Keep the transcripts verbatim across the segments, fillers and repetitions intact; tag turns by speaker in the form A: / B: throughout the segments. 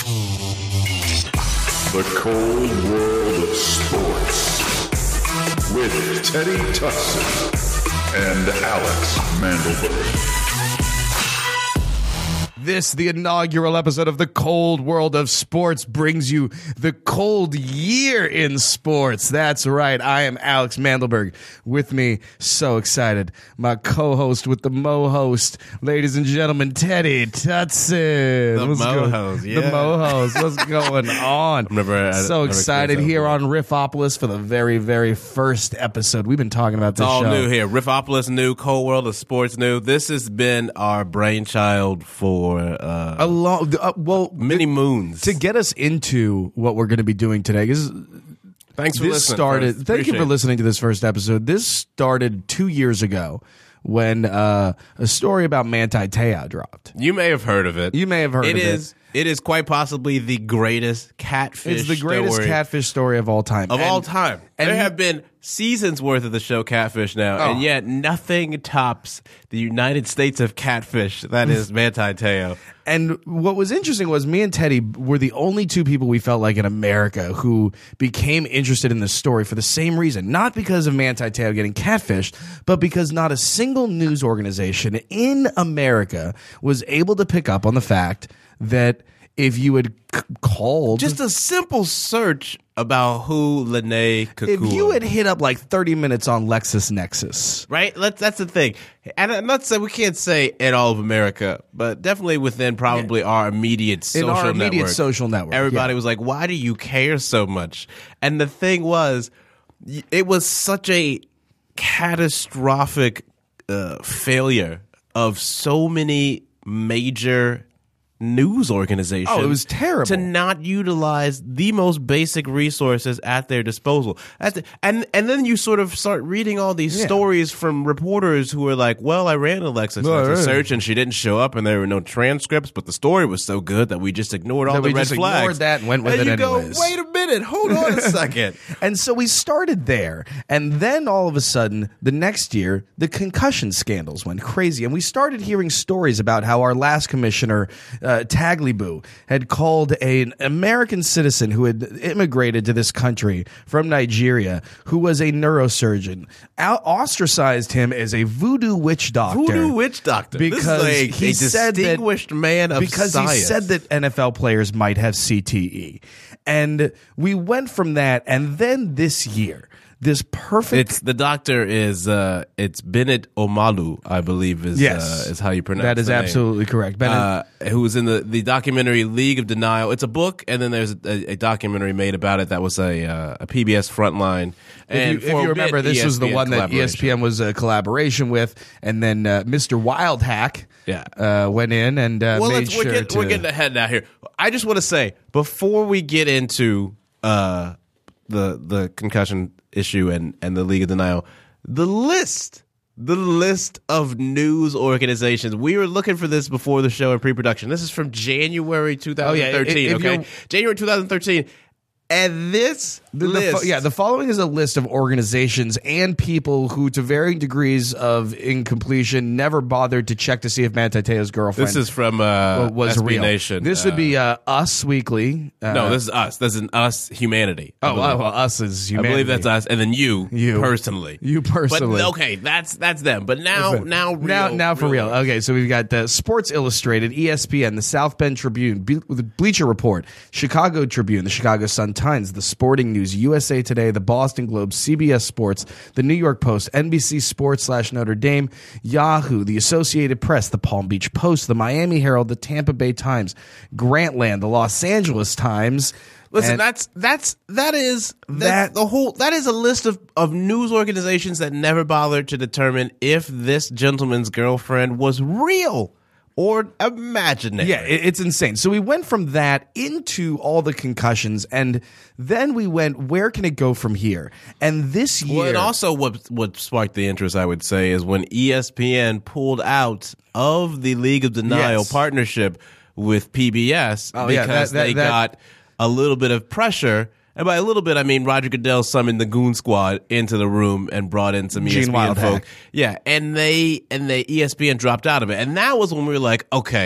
A: The Cold World of Sports with Teddy Tutson and Alex Mandelberg.
B: This, the inaugural episode of the Cold World of Sports, brings you the cold year in sports. That's right. I am Alex Mandelberg. With me, so excited, my co-host with the mo-host, ladies and gentlemen, Teddy Tutson.
C: The
B: What's
C: mo-host, yeah.
B: The mo-host. What's going on?
C: I'm never,
B: so
C: never
B: excited here on Riffopolis for the very, very first episode. We've been talking about this
C: It's all
B: show.
C: new here. Riffopolis new, Cold World of Sports new. This has been our brainchild for uh,
B: A long, uh, well,
C: many moons.
B: to get us into what we're going to be doing today. Because
C: Thanks for
B: this
C: listening.
B: started.
C: first.
B: Thank you
C: Appreciate
B: for
C: it.
B: listening to this first episode. This started two years ago when uh, a story about Manti Te'o dropped.
C: You may have heard of it.
B: You may have heard
C: It
B: of it.
C: is. It is quite possibly the greatest catfish.
B: It's the greatest
C: story
B: catfish story of all time.
C: of
B: And-
C: all time.
B: and-
C: there have been seasons worth of the show Catfish now,
B: Oh.
C: and yet nothing tops the United States of catfish. That is Manti Te'o.
B: And what was interesting was me and Teddy were the only two people we felt like in America who became interested in this story for the same reason. Not because of Manti Te'o getting catfished, but because not a single news organization in America was able to pick up on the fact that if you had c- called...
C: Just a simple search about who Lene Kukua.
B: if you had hit up like thirty minutes on LexisNexis...
C: Right? Let's, that's the thing. And I'm not saying we can't say in all of America, but definitely within probably our immediate social
B: in our immediate
C: network.
B: social network.
C: Everybody
B: yeah.
C: was like, why do you care so much? And the thing was, y- it was such a catastrophic uh, failure of so many major news organizations.
B: Oh, it was terrible.
C: To not utilize the most basic resources at their disposal. That's the, and and then you sort of start reading all these
B: Yeah.
C: stories from reporters who are like, well, I ran a LexisNexis
B: Right, right.
C: search and she didn't show up and there were no transcripts, but the story was so good that we just ignored all
B: That
C: the
B: we
C: red
B: just
C: flags.
B: ignored that and went with
C: and
B: it
C: you go,
B: anyways.
C: wait a minute, hold on a second.
B: And so we started there, and then all of a sudden, the next year, the concussion scandals went crazy, and we started hearing stories about how our last commissioner, uh, Tagliabue, had called an American citizen who had immigrated to this country from Nigeria, who was a neurosurgeon, out- ostracized him as a voodoo witch doctor.
C: Voodoo witch doctor.
B: Because
C: this is a,
B: he
C: a
B: said that-
C: distinguished man of
B: because
C: science.
B: he said that N F L players might have C T E. And we went from that, and then this year, this perfect...
C: It's the doctor is uh, it's Bennett Omalu, I believe is
B: Yes.
C: uh, is how you pronounce
B: that is
C: the name.
B: absolutely correct. Bennett,
C: Uh, who was in the, the documentary League of Denial. It's a book, and then there's a, a documentary made about it that was a uh, a P B S Frontline. And
B: if you, if
C: for
B: you
C: a
B: remember,
C: bit,
B: this was the
C: E S P N
B: one that E S P N
C: collaboration.
B: was a collaboration with, and then uh, Mister Wildhack
C: Yeah.
B: uh, went in and uh,
C: Well,
B: made
C: let's,
B: sure
C: we're, getting,
B: to...
C: we're getting ahead now here. I just want to say, before we get into uh, the the concussion issue and, and the League of Denial, the list, the list of news organizations. We were looking for this before the show in pre-production. This is from January twenty thirteen,
B: if- if
C: okay?
B: you're-
C: January twenty thirteen. And this
B: The, the
C: list...
B: fo- yeah, the following is a list of organizations and people who, to varying degrees of incompletion, never bothered to check to see if Manti Te'o's girlfriend
C: This is from uh,
B: was
C: S B
B: real.
C: Nation.
B: This
C: Uh,
B: would be uh, Us Weekly. Uh,
C: No, this is us. This is an us humanity. I
B: oh,
C: believe.
B: well, Us is
C: I
B: humanity.
C: believe that's us, and then you,
B: You.
C: personally,
B: You personally.
C: But okay, that's that's them. But now,
B: Listen,
C: now, real,
B: now, now for real.
C: real.
B: Okay, so we've got the Sports Illustrated, E S P N, the South Bend Tribune, Be- the Bleacher Report, Chicago Tribune, the Chicago Sun-Times, the Sporting News, U S A Today, the Boston Globe, C B S Sports, the New York Post, N B C Sports slash Notre Dame, Yahoo, the Associated Press, the Palm Beach Post, the Miami Herald, the Tampa Bay Times, Grantland, the Los Angeles Times.
C: Listen,
B: and-
C: that's that's that is
B: That-
C: that the whole that is a list of of news organizations that never bothered to determine if this gentleman's girlfriend was real or imaginary.
B: Yeah, it- it's insane. So we went from that into all the concussions, and then we went, where can it go from here? And this year...
C: Well, and also what what sparked the interest, I would say, is when E S P N pulled out of the League of Denial
B: Yes.
C: partnership with P B S
B: Oh,
C: because
B: yeah, that- that-
C: they
B: that-
C: got a little bit of pressure. And by a little bit, I mean Roger Goodell summoned the Goon Squad into the room and brought in some E S
B: Gene
C: P N
B: Wildhack.
C: folk. Yeah, and they and the E S P N dropped out of it, and that was when we were like, okay,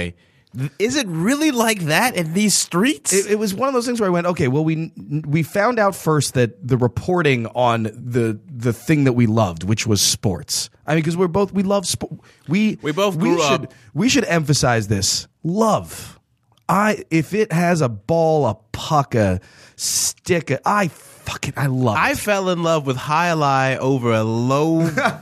C: is it really like that in these streets?
B: It, it was one of those things where I went, okay, well, we we found out first that the reporting on the the thing that we loved, which was sports. I mean, because we're both we love sport. We
C: We both grew
B: we should,
C: up-
B: We should emphasize this love. I if it has a ball, a puck, a stick, a, I fucking I love it.
C: I fell in love with Highlight over a low,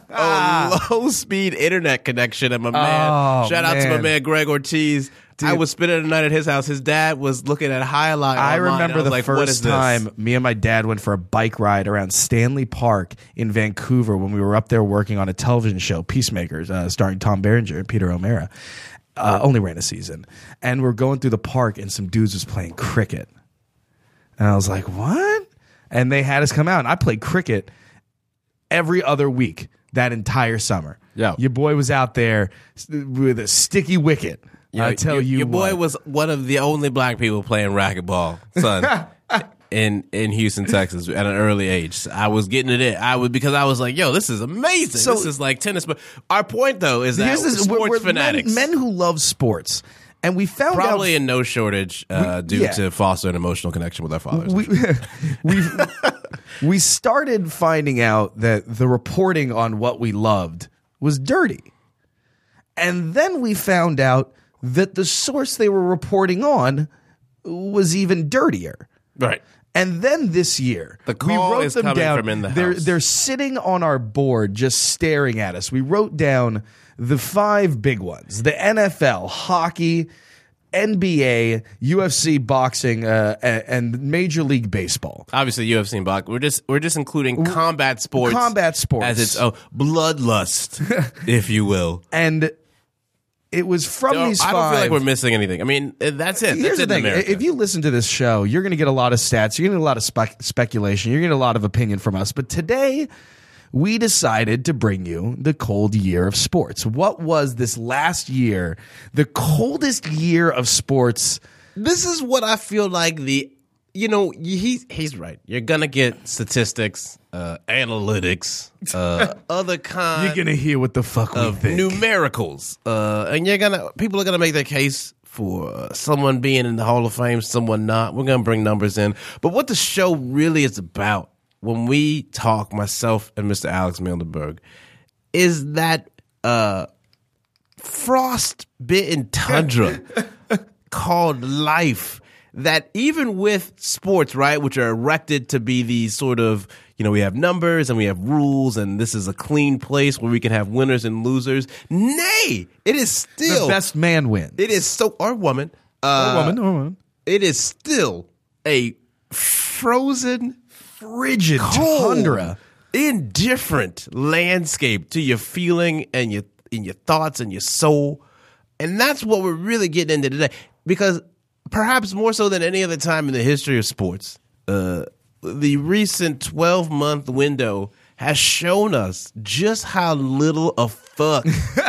C: a low speed internet connection, and my man,
B: Oh,
C: shout out to my
B: man.
C: man Greg Ortiz. I was spending the night at his house. His dad was looking at Highlight.
B: I
C: online, and
B: remember
C: I was
B: the
C: like, what is
B: first
C: this?
B: time me and my dad went for a bike ride around Stanley Park in Vancouver when we were up there working on a television show, Peacemakers, uh, starring Tom Berenger and Peter O'Mara. Uh, only ran a season. And we're going through the park and some dudes was playing cricket. And I was like, what? And they had us come out. And I played cricket every other week that entire summer.
C: Yeah.
B: Your boy was out there with a sticky wicket. I tell
C: your,
B: you
C: your boy
B: what.
C: was one of the only black people playing racquetball, son. In in Houston, Texas, at an early age, I was getting it in. I was because I was like, "Yo, this is amazing.
B: So-
C: this is like tennis." But our point, though, is that
B: Here's this-
C: sports
B: we're- we're
C: fanatics,
B: men, men who love sports. And we found
C: probably
B: out
C: in no shortage uh,
B: We-
C: due
B: yeah.
C: to foster an emotional connection with our fathers.
B: we we we started finding out that the reporting on what we loved was dirty. And then we found out that the source they were reporting on was even dirtier.
C: right.
B: And then this year,
C: The
B: we
C: call
B: wrote
C: is
B: them
C: coming
B: down.
C: from in the
B: they're,
C: house.
B: they're sitting on our board just staring at us. We wrote down the five big ones: the N F L, hockey, N B A, U F C, boxing, uh, a- and Major League Baseball.
C: Obviously, U F C and boxing. We're just we're just including combat sports,
B: Combat sports.
C: as its own bloodlust, if you will.
B: And it was from
C: So,
B: these
C: I
B: five.
C: don't feel like we're missing anything. I mean, uh, that's it.
B: Here's
C: that's
B: the
C: it in
B: thing.
C: America.
B: If you listen to this show, you're going to get a lot of stats. You're going to get a lot of spec- speculation. You're going to get a lot of opinion from us. But today, we decided to bring you the cold year of sports. What was this last year, the coldest year of sports?
C: This is what I feel like the, you know, he's he's right. You're gonna get statistics, uh, analytics, uh, other kind
B: You're going to hear what the fuck we
C: of
B: think.
C: numericals, uh, and you're gonna people are gonna make their case for uh, someone being in the Hall of Fame, someone not. We're gonna bring numbers in, but what the show really is about, when we talk, myself and Mister Alex Mandelberg, is that uh, frost-bitten tundra called life. That even with sports, right, which are erected to be these sort of, you know, we have numbers and we have rules, and this is a clean place where we can have winners and losers. Nay, it is
B: the
C: still
B: best man wins.
C: It is so or woman, uh,
B: or woman, or woman.
C: It is still a frozen,
B: Frigid
C: cold,
B: tundra.
C: indifferent landscape to your feeling and your in your thoughts and your soul, and that's what we're really getting into today. Because perhaps more so than any other time in the history of sports, uh, the recent twelve month window has shown us just how little a fuck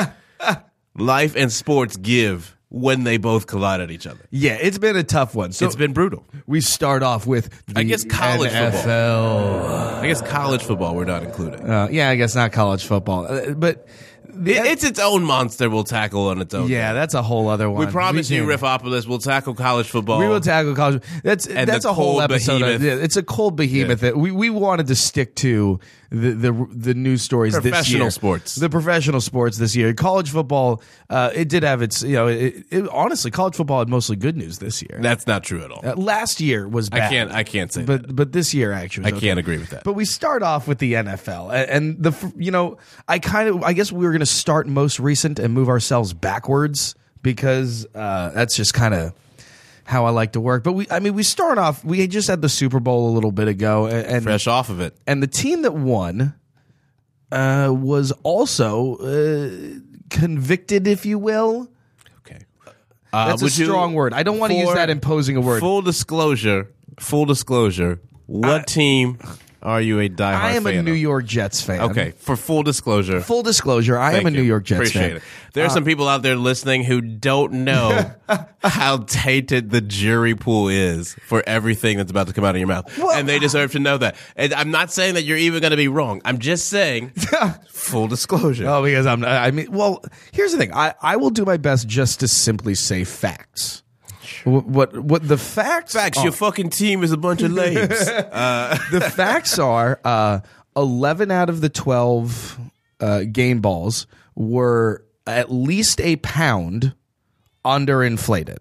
C: life and sports give when they both collide at each other.
B: Yeah, it's been a tough one. So
C: It's been brutal.
B: we start off with the
C: I guess college
B: N F L.
C: I guess college football we're not including.
B: Uh, yeah, I guess not college football, uh, but the,
C: It- it's its own monster we'll tackle on its own.
B: yeah, that's a whole other one.
C: We promise you,
B: can-
C: Riffopolis, we'll tackle college football.
B: We will tackle college. That's
C: And
B: that's
C: the
B: a whole
C: cold
B: episode. Of,
C: behemoth.
B: yeah, it's a cold behemoth. That we we wanted to stick to the the, the news stories this
C: Professional
B: year.
C: sports.
B: The professional sports this year. College football. Uh, it did have its. You know, it, it, honestly, college football had mostly good news this year.
C: That's not true at all.
B: Uh, last year was bad.
C: I can't. I can't say
B: but
C: that.
B: but this year actually, was
C: I
B: okay.
C: can't agree with that.
B: But we start off with the N F L, A- and the f- you know I kind of I guess we were going to start most recent and move ourselves backwards because uh, that's just kind of how I like to work. But we I mean we start off we had just had the Super Bowl a little bit ago, and and,
C: Fresh off of it.
B: and the team that won uh, was also uh, convicted, if you will.
C: Okay. Uh,
B: That's a
C: would you-
B: strong word. I don't want to use
C: for
B: that imposing a word.
C: Full disclosure. Full disclosure. What team are you a diehard
B: I am
C: fan
B: a New
C: of?
B: York Jets fan.
C: Okay, for full disclosure.
B: Full disclosure, I
C: Thank
B: am a
C: you.
B: New York Jets
C: Appreciate
B: fan.
C: it. There are some people out there listening who don't know how tainted the jury pool is for everything that's about to come out of your mouth.
B: Well,
C: and they deserve to know that. And I'm not saying that you're even going to be wrong. I'm just saying full disclosure.
B: Oh, because I'm. I mean, well, here's the thing. I, I will do my best just to simply say facts. What what, what the facts?
C: Facts,
B: are,
C: your fucking team is a bunch of lames.
B: the facts are uh, eleven out of the twelve uh, game balls were at least a pound underinflated.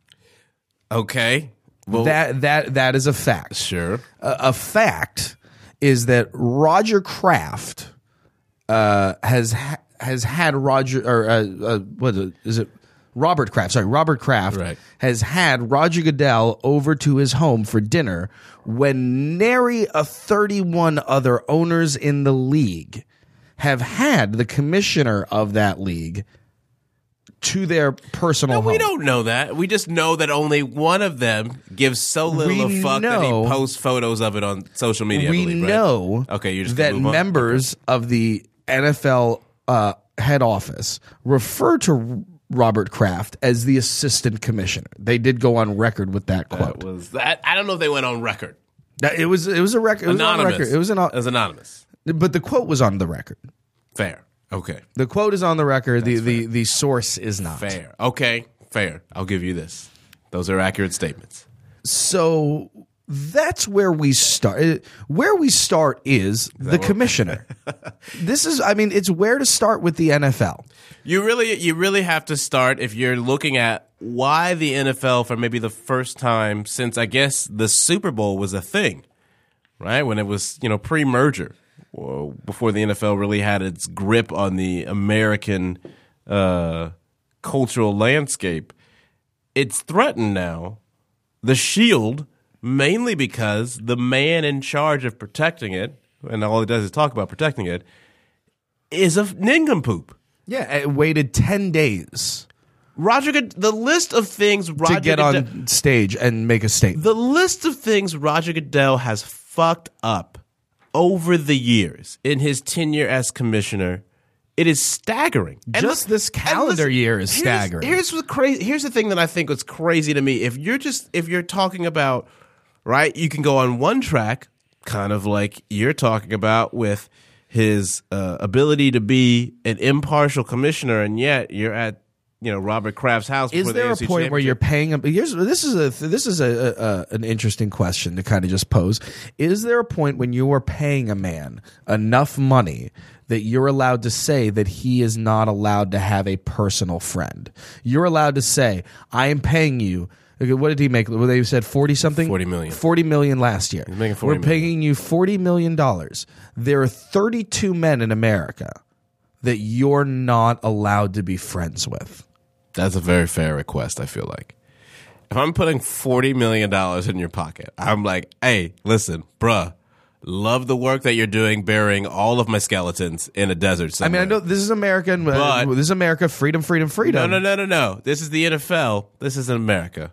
C: Okay. Well,
B: That that that is a fact.
C: sure.
B: A, a fact is that Roger Kraft uh, has ha- has had Roger or uh, uh, what is it, is it Robert Kraft? Sorry, Robert Kraft
C: Right.
B: has had Roger Goodell over to his home for dinner when nary a thirty-one other owners in the league have had the commissioner of that league to their personal
C: No,
B: home.
C: we don't know that. We just know that only one of them gives so little
B: We
C: a fuck that
B: know-
C: he posts photos of it on social media. I
B: we
C: believe, right?
B: know
C: Okay, you're just
B: that
C: gonna move on?
B: members of the N F L uh, head office refer to Robert Kraft as the assistant commissioner. They did go on record with that quote.
C: That was that. I don't know if they went on record.
B: That- it was it was a record. It was on
C: Anonymous.
B: record. It was an,
C: It was anonymous.
B: but the quote was on the record.
C: Fair. Okay.
B: The quote is on the record. The, the the source is not.
C: Fair. Okay. Fair. I'll give you this. Those are accurate statements.
B: So that's where we start. Uh, Where we start is the commissioner. This is, I mean, it's where to start with the N F L.
C: You really, you really have to start if you're looking at why the N F L, for maybe the first time since I guess the Super Bowl was a thing, right? When it was, you know, pre-merger, or before the N F L really had its grip on the American uh, cultural landscape. It's threatened now. The Shield, mainly because the man in charge of protecting it, and all he does is talk about protecting it, is a nincompoop.
B: Yeah, it waited ten days
C: Roger, Good- the list of things Roger
B: to get
C: Goodell,
B: on stage and make a statement.
C: the list of things Roger Goodell has fucked up over the years in his tenure as commissioner, it is staggering. And
B: Just
C: look-
B: this
C: and
B: calendar year is
C: here's-
B: staggering.
C: Here's what crazy. Here's the thing that I think was crazy to me. If you're just if you're talking about right, you can go on one track, kind of like you're talking about with his uh, ability to be an impartial commissioner, and yet you're at you know Robert Kraft's house.
B: Is
C: before the
B: there
C: A
B: a
C: F C
B: point where you're
C: championship.
B: paying him? Here's this is a this is a, a, a an interesting question to kind of just pose. Is there a point when you are paying a man enough money that you're allowed to say that he is not allowed to have a personal friend? You're allowed to say, "I am paying you." Okay, what did he make? Well, they said forty something,
C: forty million.
B: forty million last year.
C: making forty
B: We're
C: million.
B: paying you forty million dollars. There are thirty-two men in America that you're not allowed to be friends with.
C: That's a very fair request, I feel like. If I'm putting forty million dollars in your pocket, I'm like, hey, listen, bruh, love the work that you're doing burying all of my skeletons in a desert
B: I
C: somewhere.
B: mean, I know this is American. Uh,
C: But-
B: this is America. Freedom, freedom, freedom.
C: No, no, no, no, no. This is the N F L. This isn't America.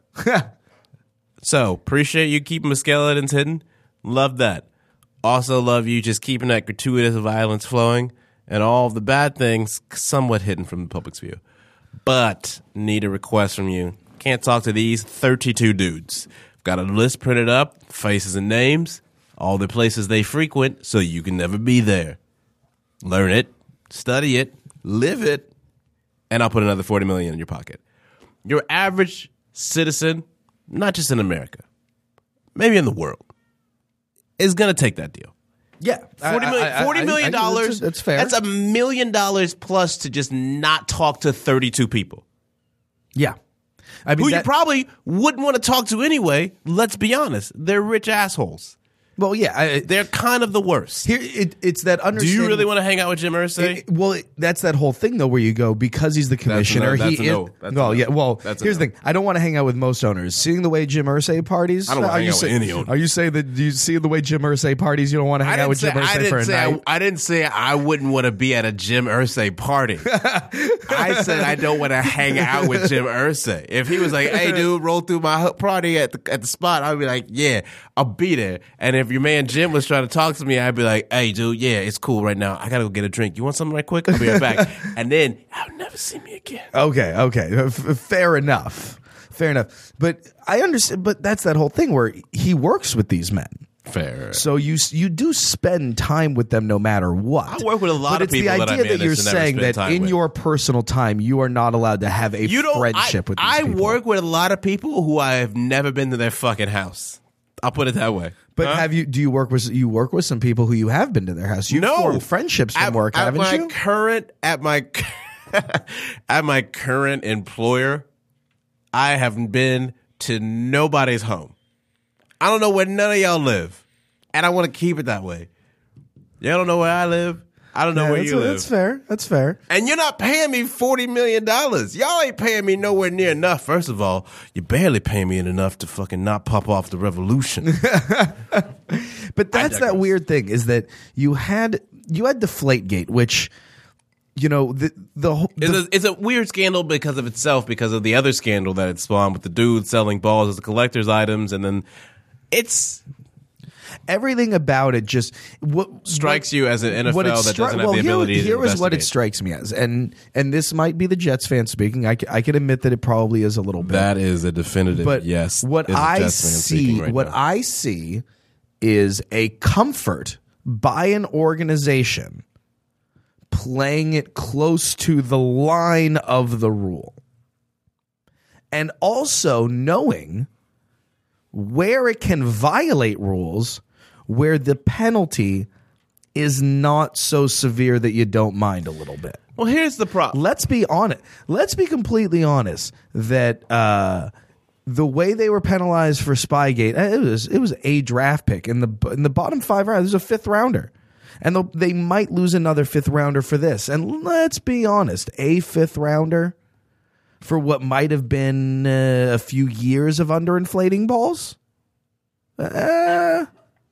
C: So, appreciate you keeping my skeletons hidden. Love that. Also love you just keeping that gratuitous violence flowing and all of the bad things somewhat hidden from the public's view. But need a request from you. Can't talk to these thirty-two dudes. Got a list printed up, faces and names, all the places they frequent, so you can never be there. Learn it, study it, live it, and I'll put another forty million dollars in your pocket. Your average citizen, not just in America, maybe in the world, is going to take that deal.
B: Yeah,
C: Forty million,
B: I- I-
C: forty
B: I-
C: million
B: I-
C: dollars.
B: That's, that's fair.
C: That's a million dollars plus to just not talk to thirty-two people
B: yeah. I mean,
C: who
B: that,
C: you probably wouldn't want to talk to anyway. Let's be honest; they're rich assholes.
B: well, yeah. I,
C: They're kind of the worst.
B: here, it, it's that
C: Do
B: understanding.
C: you really want to hang out with Jim Irsay?
B: It- well, it, that's that whole thing though, where you go because he's the commissioner.
C: that's
B: he
C: a
B: is,
C: no. That's a
B: well,
C: no.
B: yeah. Well,
C: That's a
B: here's
C: no.
B: the thing. I don't want to hang out with most owners. Seeing the way Jim Irsay parties,
C: I don't wanna
B: are
C: hang
B: you
C: out with
B: say-
C: any owner.
B: Are you saying that you see the way Jim Irsay parties? You don't want to hang out with Jim Irsay
C: I didn't
B: for a
C: say
B: night.
C: I, I didn't say I wouldn't want to be at a Jim Irsay party. I said I don't want to hang out with Jim Irsay. If he was like, "Hey, dude, roll through my party at the at the spot," I'd be like, "Yeah, I'll be there." And if your man Jim was trying to talk to me, I'd be like, hey, dude, yeah, it's cool right now. I got to go get a drink. You want something right quick? I'll be right back. And then I'll never see me again.
B: Okay, okay. F- fair enough. Fair enough. But I understand, but that's that whole thing where he works with these men.
C: Fair.
B: So you you do spend time with them no matter what.
C: I work with a lot
B: but
C: of people
B: that I
C: that I manage
B: that you're
C: to never
B: saying
C: spend
B: that
C: time
B: in
C: with.
B: your personal time you are not allowed to have a
C: You don't,
B: friendship
C: I,
B: with these
C: I
B: people.
C: work with a lot of people who I have never been to their fucking house. I'll put it that way.
B: But
C: Huh?
B: have you? Do you work with you work with some people who you have been to their house? You've
C: No.
B: formed friendships from
C: at,
B: work,
C: at
B: haven't
C: my
B: you?
C: current at my at my current employer, I haven't been to nobody's home. I don't know where none of y'all live, and I want to keep it that way. Y'all don't know where I live. I don't know
B: Yeah,
C: where
B: that's,
C: you live.
B: that's fair. That's fair.
C: And you're not paying me forty million dollars. Y'all ain't paying me nowhere near enough. First of all, you're barely paying me enough to fucking not pop off the revolution.
B: But that's that weird thing is that you had you had Deflategate, which you know the the, whole-
C: It's
B: the
C: a, it's a weird scandal because of itself, because of the other scandal that it spawned with the dude selling balls as collector's items, and then it's
B: everything about it just what
C: strikes
B: what,
C: you as an N F L
B: what it
C: that
B: stri-
C: doesn't have
B: well,
C: the
B: here,
C: ability to
B: here is what it
C: investigate.
B: strikes me as, and and this might be the Jets fan speaking. I, ca- I can admit that it probably is a little bit.
C: That is a definitive
B: But
C: yes.
B: what
C: is a
B: I
C: Jets fan
B: see,
C: speaking right
B: what
C: now.
B: I see, is a comfort by an organization playing it close to the line of the rule, and also knowing where it can violate rules, where the penalty is not so severe that you don't mind a little bit.
C: Well, here's the problem.
B: Let's be honest. Let's be completely honest that uh, the way they were penalized for Spygate, it was it was a draft pick in the in the bottom five rounds. There's a fifth rounder, and they'll- they might lose another fifth rounder for this. And let's be honest, a fifth rounder for what might have been uh, a few years of underinflating balls. Uh,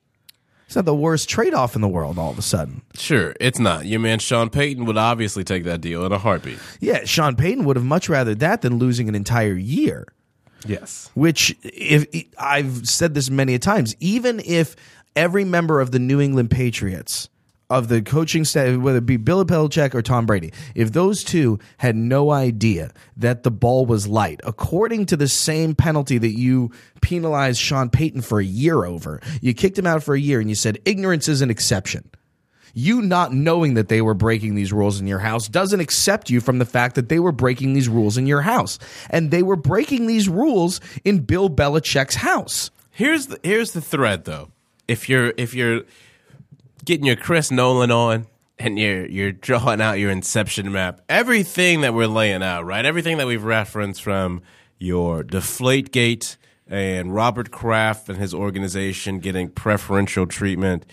B: it's not the worst trade-off in the world. All of a sudden.
C: Sure, it's not. Your man Sean Payton would obviously take that deal in a heartbeat.
B: Yeah, Sean Payton would have much rather that than losing an entire year.
C: Yes.
B: Which, if I've said this many a times, even if every member of the New England Patriots, of the coaching staff, whether it be Bill Belichick or Tom Brady, if those two had no idea that the ball was light, according to the same penalty that you penalized Sean Payton for a year over, you kicked him out for a year and you said ignorance is an exception. You not knowing that they were breaking these rules in your house doesn't accept you from the fact that they were breaking these rules in your house. And they were breaking these rules in Bill Belichick's house.
C: Here's the here's the thread though. If you're if you're getting your Chris Nolan on and you're you're drawing out your inception map, everything that we're laying out, right? Everything that we've referenced from your Deflategate and Robert Kraft and his organization getting preferential treatment,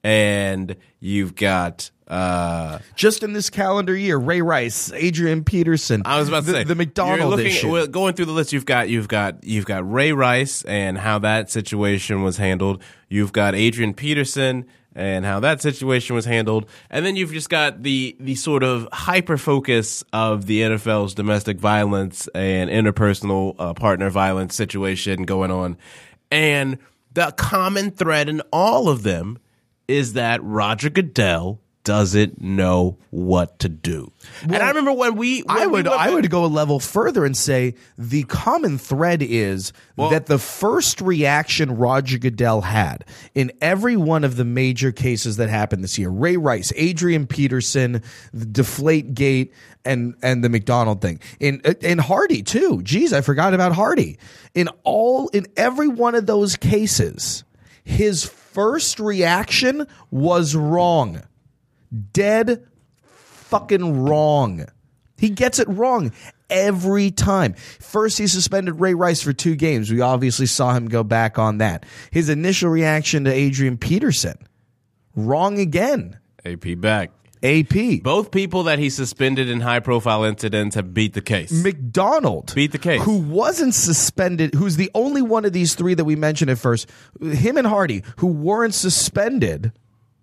C: and you've got uh,
B: Just in this calendar year, Ray Rice, Adrian Peterson,
C: I was about to
B: the,
C: say
B: the
C: you're
B: McDonald
C: looking,
B: issue.
C: well, going through the list, you've got you've got you've got Ray Rice and how that situation was handled. You've got Adrian Peterson and how that situation was handled, and then you've just got the the sort of hyper focus of the N F L's domestic violence and interpersonal uh, partner violence situation going on, and the common thread in all of them is that Roger Goodell doesn't know what to do. and I remember when we, when
B: I
C: we
B: would
C: went
B: I
C: back-
B: would go a level further and say the common thread is that the first reaction Roger Goodell had in every one of the major cases that happened this year, Ray Rice, Adrian Peterson, the Deflategate, and and the McDonald thing, in in Hardy too. Geez, I forgot about Hardy. In all in every one of those cases, his first reaction was wrong. Dead fucking wrong. He gets it wrong every time. First, he suspended Ray Rice for two games. We obviously saw him go back on that. His initial reaction to Adrian Peterson, wrong again.
C: A P back.
B: A P.
C: Both people that he suspended in high-profile incidents have beat the case.
B: McDonald.
C: Beat the case.
B: Who wasn't suspended, who's the only one of these three that we mentioned at first, him and Hardy, who weren't suspended,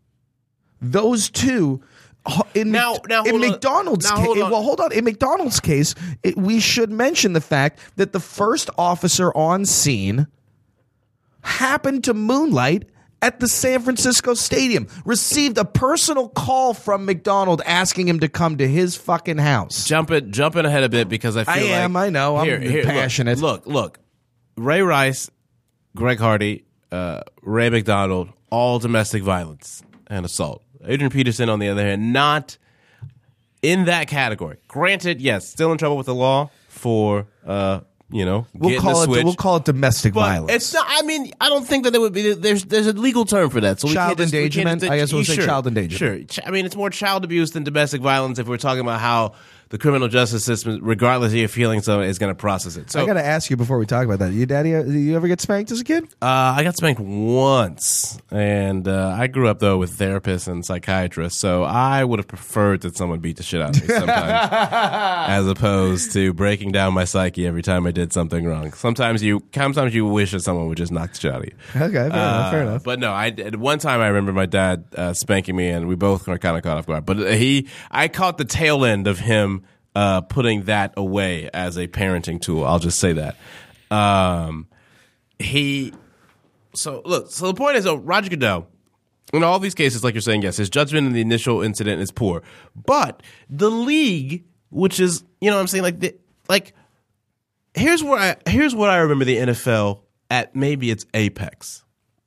B: those two... In,
C: Now-
B: Mc-
C: now,
B: in
C: hold on.
B: McDonald's
C: Now,
B: case,
C: hold on.
B: well, hold on. In McDonald's case, it, we should mention the fact that the first officer on scene happened to moonlight at the San Francisco Stadium, received a personal call from McDonald asking him to come to his fucking house.
C: Jumping, jumping ahead a bit because I feel
B: I
C: like...
B: am, I know, I'm
C: here, here,
B: passionate.
C: Look, look, look. Ray Rice, Greg Hardy, uh, Ray McDonald, all domestic violence and assault. Adrian Peterson, on the other hand, not in that category. Granted, yes, still in trouble with the law for... Uh, You know,
B: we'll call it we'll call it domestic
C: but
B: violence.
C: It's not. I mean, I don't think that it would be. There's there's a legal term for that. So we
B: child
C: can't just,
B: endangerment.
C: We can't,
B: I guess we'll say
C: sure,
B: child endangerment.
C: Sure. I mean, it's more child abuse than domestic violence if we're talking about how the criminal justice system, regardless of your feelings of it, is going to process it. So
B: I got to ask you before we talk about that. You, daddy, did you ever get spanked as a kid?
C: Uh, I got spanked once, and uh, I grew up though with therapists and psychiatrists, so I would have preferred that someone beat the shit out of me sometimes, as opposed to breaking down my psyche every time I did something wrong. Sometimes you, sometimes you wish that someone would just knock the shit out of you.
B: Okay, fair
C: uh,
B: enough. Fair enough.
C: But no, I at one time I remember my dad uh, spanking me, and we both were kind of caught off guard. But he, I caught the tail end of him. Uh, putting that away as a parenting tool. I'll just say that. Um, he, so look, so the point is, though, Roger Goodell, in all these cases, like you're saying, yes, his judgment in the initial incident is poor. But the league, which is, you know what I'm saying, like, the, like, here's where I, here's what I remember the N F L at maybe its apex.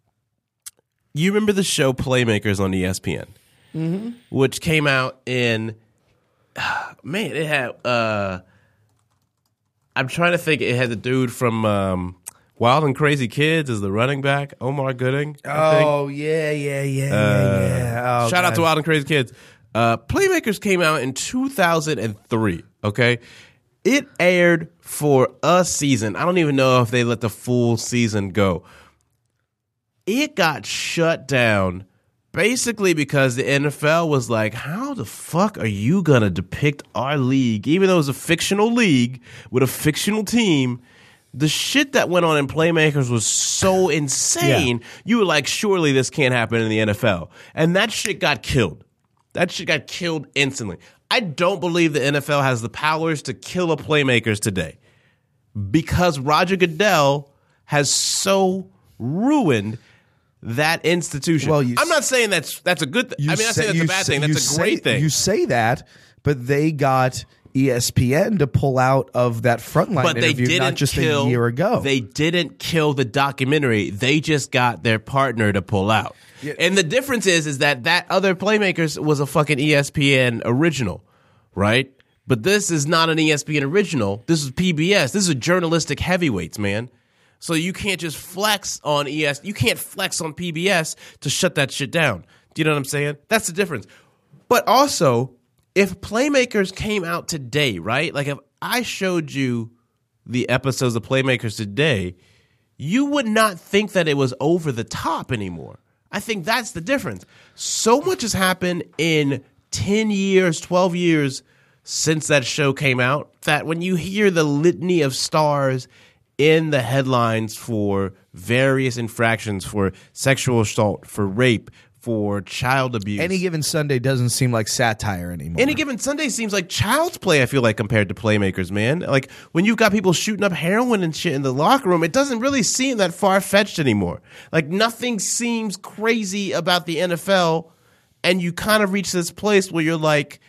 C: You remember the show Playmakers on E S P N, mm-hmm. which came out in, man, it had, uh, I'm trying to think, it had the dude from um, Wild and Crazy Kids as the running back, Omar Gooding. I
B: oh,
C: think.
B: yeah, yeah, yeah,
C: Uh,
B: yeah, yeah. Oh,
C: shout out
B: God.
C: to Wild and Crazy Kids. Uh, Playmakers came out in two thousand three, okay? It aired for a season. I don't even know if they let the full season go. It got shut down basically because the N F L was like, how the fuck are you going to depict our league, even though it was a fictional league with a fictional team? The shit that went on in Playmakers was so insane. Yeah. You were like, surely this can't happen in the N F L. And that shit got killed. That shit got killed instantly. I don't believe the N F L has the powers to kill a Playmakers today because Roger Goodell has so ruined that institution.
B: Well, you
C: I'm not saying that's that's a good thing. I mean, I'm not saying that's a bad
B: say,
C: thing. That's a
B: say,
C: great thing.
B: You say that, but they got E S P N to pull out of that frontline
C: but they
B: interview
C: didn't
B: not just
C: kill,
B: a year ago.
C: They didn't kill the documentary. They just got their partner to pull out. Yeah. And the difference is, is that that other Playmakers was a fucking E S P N original, right? But this is not an E S P N original. This is P B S. This is a journalistic heavyweights, man. So you can't just flex on E S. You can't flex on P B S to shut that shit down. Do you know what I'm saying? That's the difference. But also, if Playmakers came out today, right? Like if I showed you the episodes of Playmakers today, you would not think that it was over the top anymore. I think that's the difference. So much has happened in ten years, twelve years since that show came out that when you hear the litany of stars in the headlines for various infractions, for sexual assault, for rape, for child abuse.
B: Any Given Sunday doesn't seem like satire anymore.
C: Any Given Sunday seems like child's play, I feel like, compared to Playmakers, man. Like, when you've got people shooting up heroin and shit in the locker room, it doesn't really seem that far-fetched anymore. Like, nothing seems crazy about the N F L, and you kind of reach this place where you're like,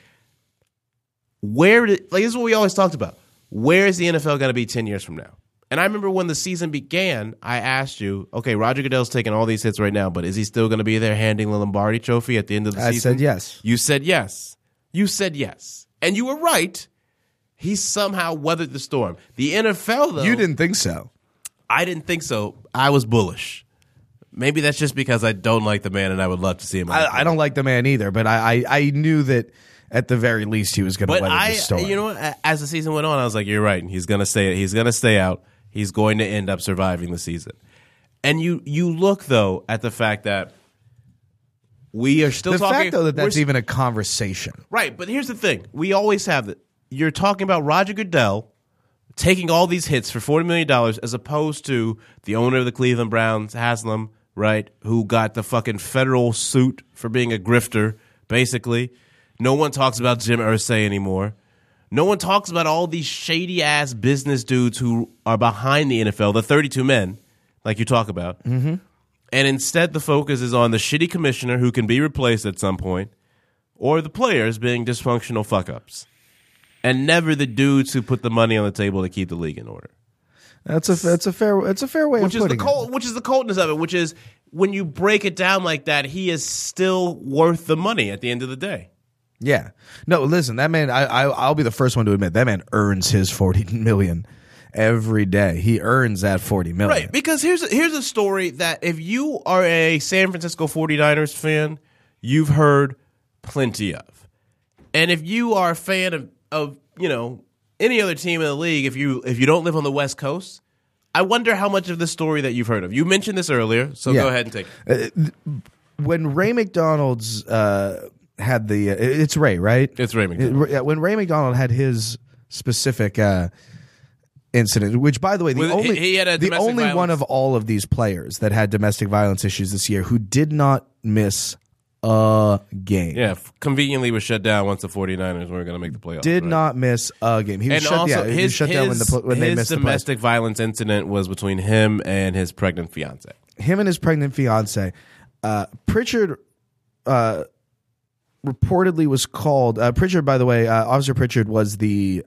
C: where did, like, this is what we always talked about. Where is the N F L going to be ten years from now? And I remember when the season began, I asked you, okay, Roger Goodell's taking all these hits right now, but is he still going to be there handing the Lombardi trophy at the end of the
B: I
C: season?
B: said yes.
C: You said yes. You said yes. And you were right. He somehow weathered the storm. The N F L, though.
B: You didn't think so.
C: I didn't think so. I was bullish. Maybe that's just because I don't like the man and I would love to see him.
B: I, I don't like the man either, but I, I, I knew that at the very least he was going to weather
C: I,
B: the storm.
C: You know what? As the season went on, I was like, you're right. He's going to stay. He's going to stay out. He's going to end up surviving the season. And you you look, though, at the fact that we are still
B: the
C: talking.
B: The fact, though, that that's
C: we're,
B: even a conversation.
C: Right, but here's the thing. We always have that. You're talking about Roger Goodell taking all these hits for forty million dollars as opposed to the owner of the Cleveland Browns, Haslam, right, who got the fucking federal suit for being a grifter, basically. No one talks about Jim Irsay anymore. No one talks about all these shady-ass business dudes who are behind the N F L, the thirty-two men, like you talk about.
B: Mm-hmm.
C: And instead, the focus is on the shitty commissioner who can be replaced at some point, or the players being dysfunctional fuck-ups. And never the dudes who put the money on the table to keep the league in order.
B: That's a that's a fair that's a fair way
C: Which
B: of
C: is the
B: putting
C: cold,
B: it.
C: which is the coldness of it, which is when you break it down like that, he is still worth the money at the end of the day.
B: Yeah. No, listen, that man. I, I I'll be the first one to admit that man earns his forty million every day. He earns that forty million.
C: Right, because here's a, here's a story that if you are a San Francisco forty-niners fan, you've heard plenty of. And if you are a fan of, of you know, any other team in the league, if you if you don't live on the West Coast, I wonder how much of this story that you've heard of. You mentioned this earlier, so
B: Yeah.
C: go ahead and take it.
B: Uh, when Ray McDonald's uh, had the uh, it's Ray, right?
C: It's Ray McDonald.
B: It- when Ray McDonald had his specific uh, incident, which by the way, the
C: Well,
B: only
C: he had a
B: the
C: domestic
B: only one
C: violence-
B: of all of these players that had domestic violence issues this year who did not miss a game.
C: Yeah, f- conveniently was shut down once the forty-niners weren't going to make the playoffs.
B: Did
C: right?
B: not miss a game. He was
C: And
B: shut,
C: also,
B: yeah, he was
C: his,
B: shut
C: his,
B: down when, the, pl- when they
C: his
B: missed the playoffs.
C: domestic violence incident was between him and his pregnant fiance.
B: Him and his pregnant fiance. Uh, Pritchard uh, reportedly was called. Uh, Pritchard, by the way, uh, Officer Pritchard was the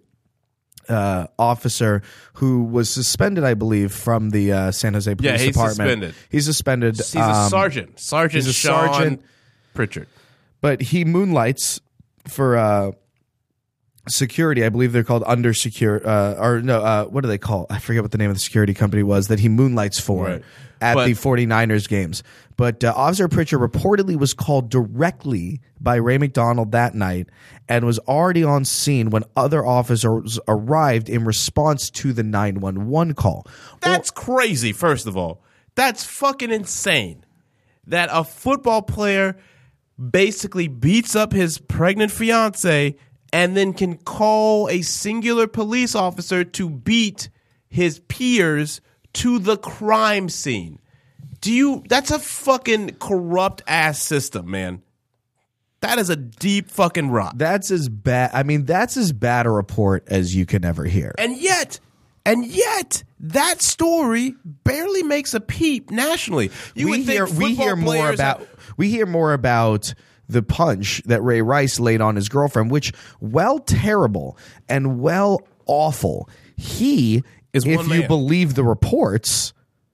B: uh, officer who was suspended, I believe, from the uh, San Jose Police
C: Yeah, he's
B: Department.
C: suspended.
B: He's suspended.
C: He's a
B: um,
C: sergeant. Sergeant
B: he's a
C: Sean
B: sergeant.
C: Pritchard.
B: But he moonlights for uh, security. I believe they're called under secure uh, or no, uh, what do they call? I forget what the name of the security company was that he moonlights for
C: Right.
B: at
C: But-
B: the forty-niners games. But uh, Officer Pritchard reportedly was called directly by Ray McDonald that night and was already on scene when other officers arrived in response to the nine one one call.
C: That's crazy, first of all. That's fucking insane. That a football player basically beats up his pregnant fiance and then can call a singular police officer to beat his peers to the crime scene. Do you that's a fucking corrupt ass system, man. That is a deep fucking rot.
B: That's as bad. I mean, that's as bad a report as you can ever hear.
C: And yet, and yet, that story barely makes a peep nationally. You
B: we
C: would
B: hear
C: think
B: we
C: football
B: hear more
C: players
B: about
C: have-
B: we hear more about the punch that Ray Rice laid on his girlfriend, which, well, terrible and well awful. He,
C: Is
B: if
C: one
B: you
C: man.
B: believe the reports,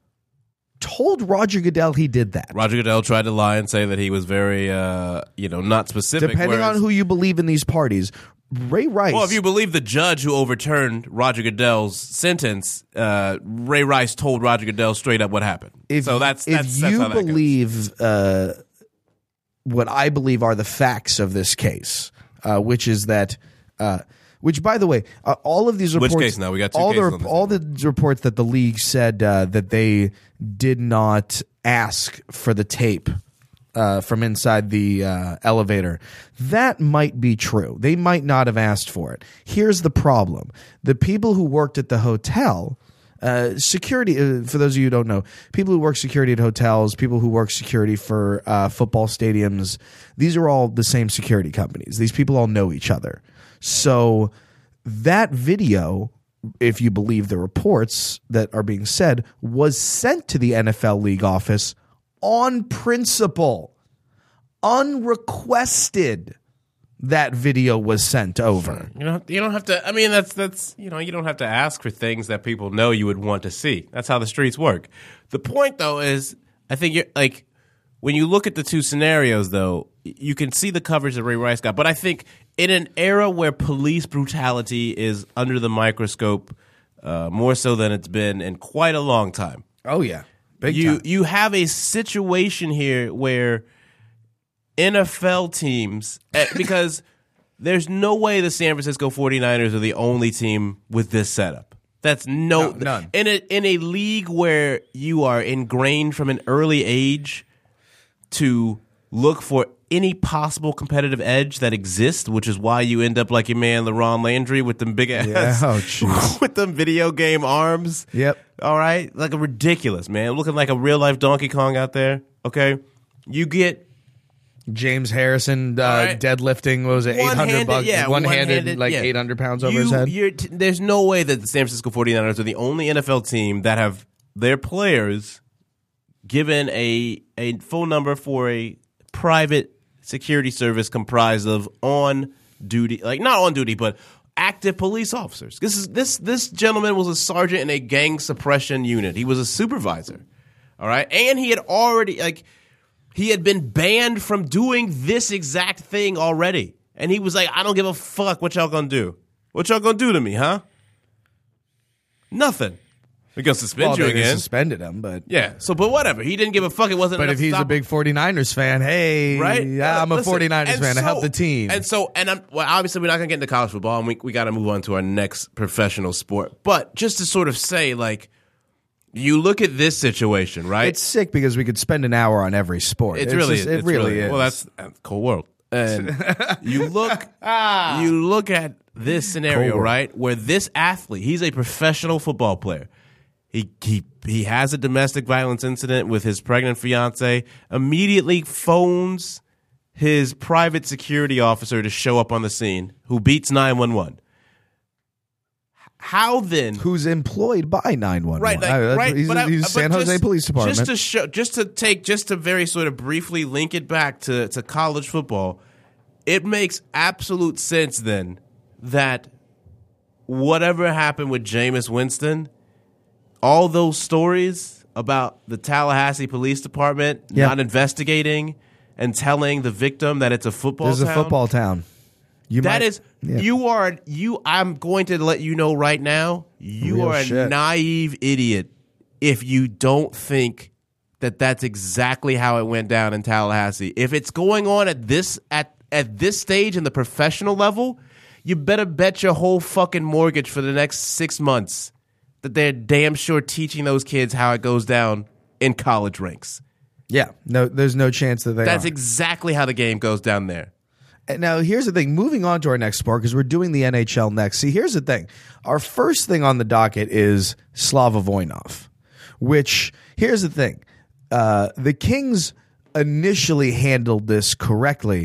B: told Roger Goodell he did that.
C: Roger Goodell tried to lie and say that he was very, uh, you know, not specific.
B: Depending
C: whereas-
B: on who you believe in these parties, Ray Rice.
C: Well, if you believe the judge who overturned Roger Goodell's sentence, uh, Ray Rice told Roger Goodell straight up what happened.
B: if,
C: so that's
B: if
C: that's, that's
B: you
C: how that goes.
B: believe uh, what I believe are the facts of this case, uh, which is that, uh, which by the way, uh, all of these
C: Which
B: reports,
C: case now? We got two
B: all
C: cases
B: the
C: on this
B: all the reports that the league said uh, that they did not ask for the tape. Uh, from inside the uh, elevator. That might be true. They might not have asked for it. Here's the problem. The people who worked at the hotel, uh, security, uh, for those of you who don't know, people who work security at hotels, people who work security for uh, football stadiums, these are all the same security companies. These people all know each other. So that video, if you believe the reports that are being said, was sent to the N F L league office on principle, unrequested. That video was sent over.
C: You don't. You don't have to. I mean, that's that's. You know, you don't have to ask for things that people know you would want to see. That's how the streets work. The point, though, is I think you're like when you look at the two scenarios, though, you can see the coverage that Ray Rice got. But I think in an era where police brutality is under the microscope uh, more so than it's been in quite a long time.
B: Oh yeah, big
C: you
B: time.
C: you have a situation here where N F L teams, eh, because there's no way the San Francisco forty-niners are the only team with this setup. That's no,
B: No, none.
C: in a in a league where you are ingrained from an early age to look for any possible competitive edge that exists, which is why you end up like your man LaRon Landry with them big ass,
B: Yeah, oh, jeez.
C: with them video game arms.
B: Yep.
C: All right, like a ridiculous man, looking like a real life Donkey Kong out there. Okay, you get
B: James Harrison uh,
C: right.
B: deadlifting what was it eight hundred
C: one-handed,
B: bucks,
C: yeah,
B: one-handed,
C: one-handed,
B: like
C: yeah.
B: eight hundred pounds over
C: You-
B: his head.
C: you're t- there's no way that the San Francisco forty-niners are the only N F L team that have their players given a a phone number for a private security service comprised of on duty, like not on duty, but active police officers. This is this this gentleman was a sergeant in a gang suppression unit. He was a supervisor. All right, and he had already like he had been banned from doing this exact thing already, and he was like, "I don't give a fuck what y'all gonna do. What y'all gonna do to me, huh? Nothing. We're gonna suspend
B: well,
C: you
B: they
C: again."
B: suspended him, but
C: Yeah. So, but whatever. He didn't give a fuck. It wasn't.
B: but
C: enough
B: if
C: to
B: he's
C: stop
B: a big
C: him.
B: 49ers fan, hey,
C: Right?
B: yeah, I'm a
C: Listen,
B: 49ers
C: and
B: fan. I
C: so-
B: help the team.
C: And so, and I'm well, obviously we're not gonna get into college football, and we we got to move on to our next professional sport. But just to sort of say, like, you look at this situation, right?
B: It's sick because we could spend an hour on every sport.
C: It's
B: It's
C: really,
B: just- it
C: it's
B: really is.
C: Well, that's that's cold world. And you look, you look at this scenario,
B: Cold world.
C: right, where this athlete, he's a professional football player. He he he has a domestic violence incident with his pregnant fiance. Immediately phones his private security officer to show up on the scene, who beats nine one one. How then?
B: Who's employed by nine one one?
C: Right, like,
B: Uh,
C: right.
B: He's,
C: but I-
B: he's
C: but
B: San Jose
C: just-
B: Police Department.
C: Just to show, just to take, just to very sort of briefly link it back to, to college football, it makes absolute sense then that whatever happened with Jameis Winston, all those stories about the Tallahassee Police Department
B: Yeah.
C: not investigating and telling the victim that it's a football
B: There's
C: town,
B: a football town. You
C: that
B: might-
C: is,
B: yeah.
C: you are, you, I'm going to let you know right now, you
B: Real
C: are a
B: shit.
C: naive idiot if you don't think that that's exactly how it went down in Tallahassee. If it's going on at this, at, at this stage in the professional level, you better bet your whole fucking mortgage for the next six months that they're damn sure teaching those kids how it goes down in college ranks.
B: Yeah, no, there's no chance that they
C: That's
B: are.
C: exactly how the game goes down there.
B: And now, here's the thing. Moving on to our next sport, because we're doing the N H L next. See, here's the thing. Our first thing on the docket is Slava Voinov, which, here's the thing. Uh, the Kings initially handled this correctly,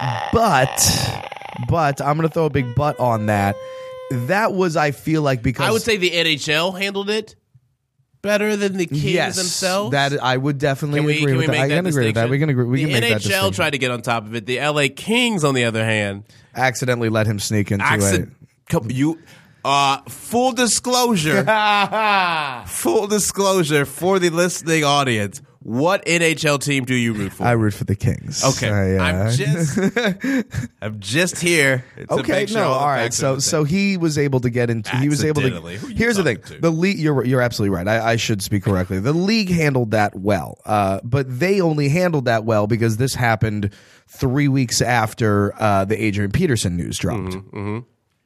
B: but, but, I'm going to throw a big but on that. That was, I feel like, because...
C: I would say the N H L handled it better than the Kings
B: yes,
C: themselves.
B: that I would definitely
C: Can we,
B: agree
C: can
B: with
C: we
B: that.
C: make
B: I
C: that
B: can agree with that. We can agree. We
C: the
B: can make that
C: N H L
B: distinction.
C: tried to get on top of it. The L A Kings, on the other hand,
B: Accidentally let him sneak into
C: accident,
B: a...
C: you uh, full disclosure, full disclosure for the listening audience. What N H L team do you root for?
B: I root for the Kings.
C: Okay,
B: I, uh,
C: I'm just, I'm just here. To
B: Okay,
C: make sure
B: no,
C: all the
B: all right.
C: facts are
B: So,
C: the
B: so
C: same.
B: he was able to get into. He was able to.
C: Accidentally. Who you
B: Here's the thing:
C: talking to?
B: the league. You're you're absolutely right. I, I should speak correctly. The league handled that well, uh, but they only handled that well because this happened three weeks after uh, the Adrian Peterson news dropped.
C: Mm-hmm,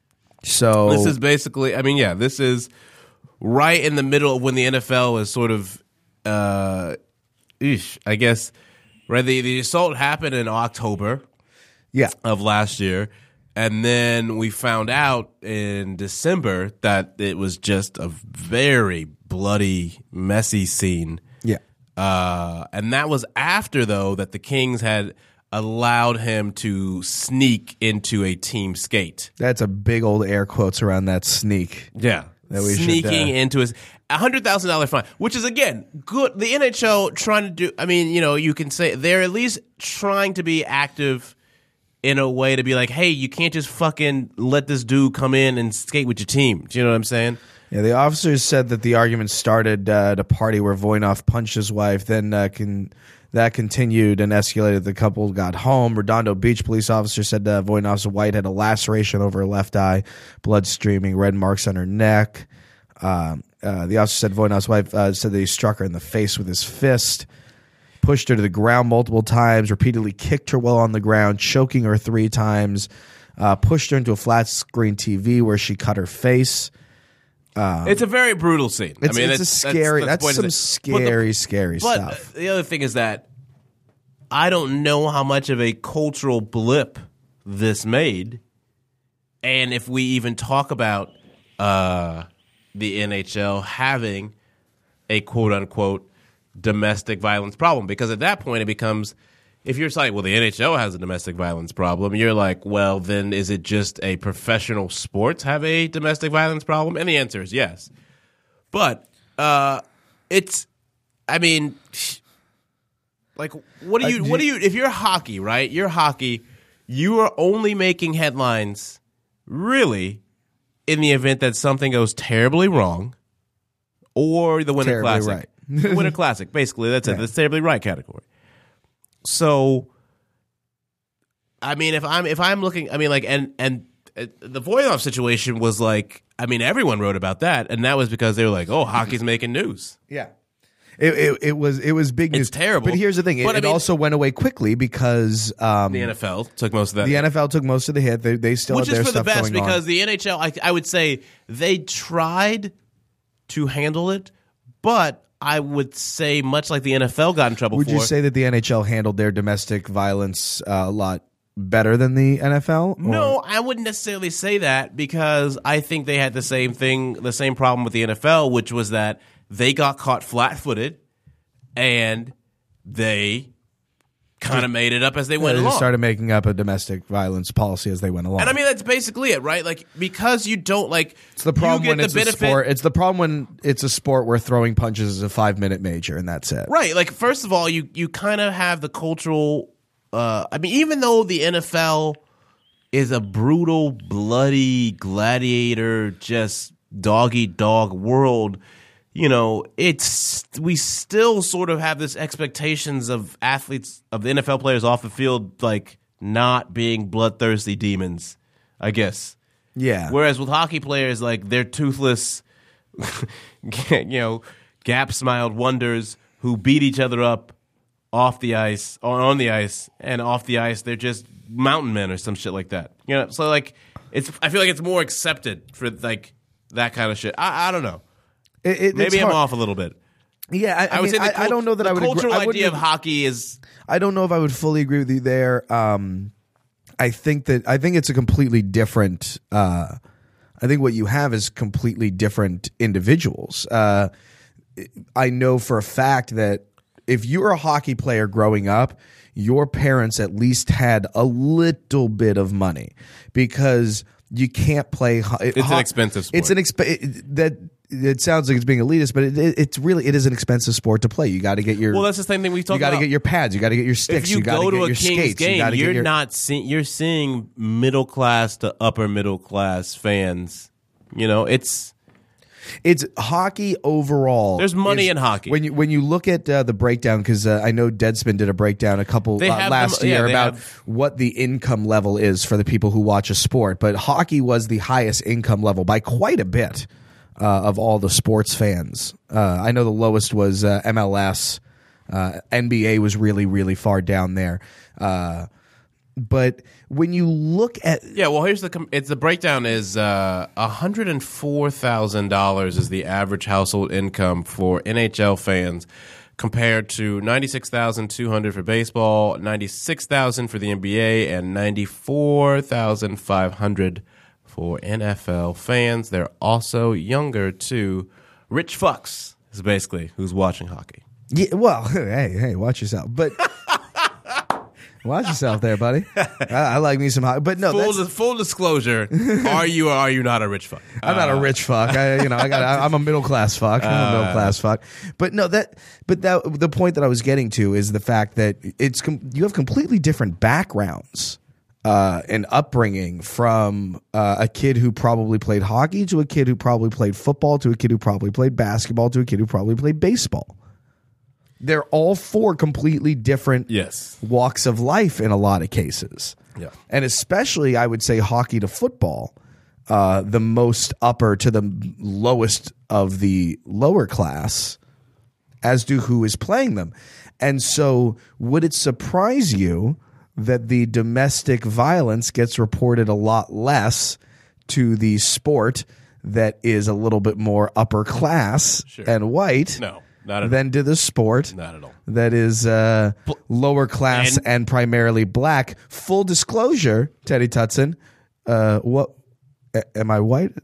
B: So
C: This is basically, I mean, yeah, this is right in the middle of when the N F L is sort of, uh, eesh, I guess, right? The, the assault happened in October
B: yeah.
C: of last year. And then we found out in December that it was just a very bloody, messy scene.
B: Yeah.
C: Uh, and that was after, though, that the Kings had allowed him to sneak into a team skate.
B: That's a big old air quotes around that sneak.
C: Yeah.
B: That we should,
C: Sneaking
B: uh,
C: into his a hundred thousand dollar fine, which is again good. The N H L trying to do. I mean, you know, you can say they're at least trying to be active in a way to be like, hey, you can't just fucking let this dude come in and skate with your team. Do you know what I'm saying?
B: Yeah, the officers said that the argument started uh, at a party where Voinov punched his wife. Then uh, can, that continued and escalated. The couple got home. Redondo Beach police officer said uh, Voinov's wife had a laceration over her left eye, blood streaming, red marks on her neck. Um, uh, the officer said Voinov's wife uh, said that he struck her in the face with his fist, pushed her to the ground multiple times, repeatedly kicked her while on the ground, choking her three times, uh, pushed her into a flat screen T V where she cut her face.
C: It's a very brutal scene.
B: It's,
C: I mean,
B: it's a scary. That's,
C: the point
B: some
C: of it.
B: scary,
C: But the-
B: scary
C: But
B: stuff.
C: uh, the other thing is that I don't know how much of a cultural blip this made, and if we even talk about uh, the N H L having a quote unquote domestic violence problem, because at that point it becomes, if you're saying, well, the N H L has a domestic violence problem, you're like, well, then is it just a professional sports have a domestic violence problem? And the answer is yes. But uh, it's I mean, like, what do you,
B: Uh, do
C: what do
B: you-
C: you, if you're hockey, right? You're hockey, you are only making headlines, really, in the event that something goes terribly wrong or the Winter
B: Terribly
C: Classic.
B: right.
C: The Winter Classic, basically. That's it.
B: Yeah.
C: That's terribly right category. So, I mean, if I'm if I'm looking, I mean, like, and and uh, the Voinov situation was like, I mean, everyone wrote about that, and that was because they were like, oh, hockey's making news.
B: Yeah. It, it, it was it was big news.
C: It's terrible.
B: But here's the thing: it,
C: But, I
B: it
C: mean-
B: also went away quickly because um,
C: The N F L took most of that.
B: the N F L took most of the hit. They, they still
C: Which
B: had their
C: is for the
B: stuff
C: best
B: going
C: because
B: on.
C: the N H L, I, I would say, they tried to handle it, but I would say, much like the N F L got in trouble
B: Would
C: for
B: you say that the N H L handled their domestic violence uh, a lot better than the N F L? Or-
C: No, I wouldn't necessarily say that because I think they had the same thing, the same problem with the N F L, which was that they got caught flat-footed and they kind of made it up as they
B: Yeah,
C: went
B: they
C: along.
B: just started making up a domestic violence policy as they went along.
C: And I mean, that's basically it, right? Like, because you don't like,
B: it's the problem
C: you get
B: when
C: the
B: it's
C: benefit,
B: a sport. It's the problem when it's a sport where throwing punches is a five minute major, and that's it.
C: right? Like, first of all, you you kind of have the cultural. Uh, I mean, even though the N F L is a brutal, bloody gladiator, just dog eat dog world, you know, it's we still sort of have this expectations of athletes, of the N F L players off the field, like not being bloodthirsty demons, I guess.
B: Yeah.
C: Whereas with hockey players, like they're toothless, you know, gap-smiled wonders who beat each other up off the ice, or on the ice, and off the ice they're just mountain men or some shit like that. You know, so like it's. I feel like it's more accepted for like that kind of shit. I, I don't know.
B: It- it-
C: Maybe
B: it's
C: I'm
B: hard.
C: off a little bit.
B: Yeah, I, I,
C: I would
B: mean,
C: say the
B: I, I don't know that
C: the
B: I would agree.
C: cultural
B: I wouldn't
C: idea of
B: agree-
C: hockey is
B: I don't know if I would fully agree with you there. Um, I think that I think it's a completely different. Uh, I think what you have is completely different individuals. Uh, I know for a fact that if you're a hockey player growing up, your parents at least had a little bit of money because you can't play. ho-
C: It's an expensive sport.
B: It's an exp- it, that. It sounds like it's being elitist, but it, it, it's really it is an expensive sport to play. You got to get your
C: well. That's the same thing we talked
B: you got to
C: about.
B: get your pads. You got to get your sticks.
C: If you,
B: got
C: go
B: to
C: to
B: get
C: a
B: your
C: Kings
B: skates.
C: game,
B: you gotta
C: you're
B: get your,
C: not seeing. You're seeing middle class to upper middle class fans. You know, it's
B: It's hockey overall.
C: There's money
B: is-
C: in hockey.
B: When you when you look at uh, the breakdown, because uh, I know Deadspin did a breakdown a couple
C: They
B: uh,
C: have
B: last
C: them- yeah,
B: year
C: they
B: about
C: have-
B: what the income level is for the people who watch a sport. But hockey was the highest income level by quite a bit uh, of all the sports fans. Uh, I know the lowest was uh, M L S. Uh, N B A was really really far down there. Uh, but when you look at
C: yeah. Well, here's the com- it's the breakdown is uh, one hundred and four thousand dollars is the average household income for N H L fans, compared to ninety six thousand two hundred for baseball, ninety six thousand for the N B A, and ninety four thousand five hundred for N F L fans. They're also younger too. Rich fucks is basically who's watching hockey.
B: Yeah, well, hey, hey, watch yourself. But watch yourself there, buddy. I, I like me some hot, but no,
C: Full,
B: that's,
C: full disclosure: Are you or are you not a rich fuck?
B: I'm not a rich fuck. I, you know, I got. I, I'm a middle class fuck. I'm a middle class fuck. But no, that. But that. The point that I was getting to is the fact that it's com- you have completely different backgrounds uh, and upbringing from uh, a kid who probably played hockey to a kid who probably played football to a kid who probably played basketball to a kid who probably played baseball. They're all four completely different
C: Yes.
B: walks of life in a lot of cases.
C: Yeah.
B: And especially, I would say, hockey to football, uh, the most upper to the lowest of the lower class, as do who is playing them. And so, would it surprise you that the domestic violence gets reported a lot less to the sport that is a little bit more upper class
C: Sure.
B: and white?
C: No, not at
B: than to the sport
C: Not at all.
B: that is uh, lower class and,
C: And-
B: primarily black. Full disclosure, Teddy Tutson, uh, what a- am I white?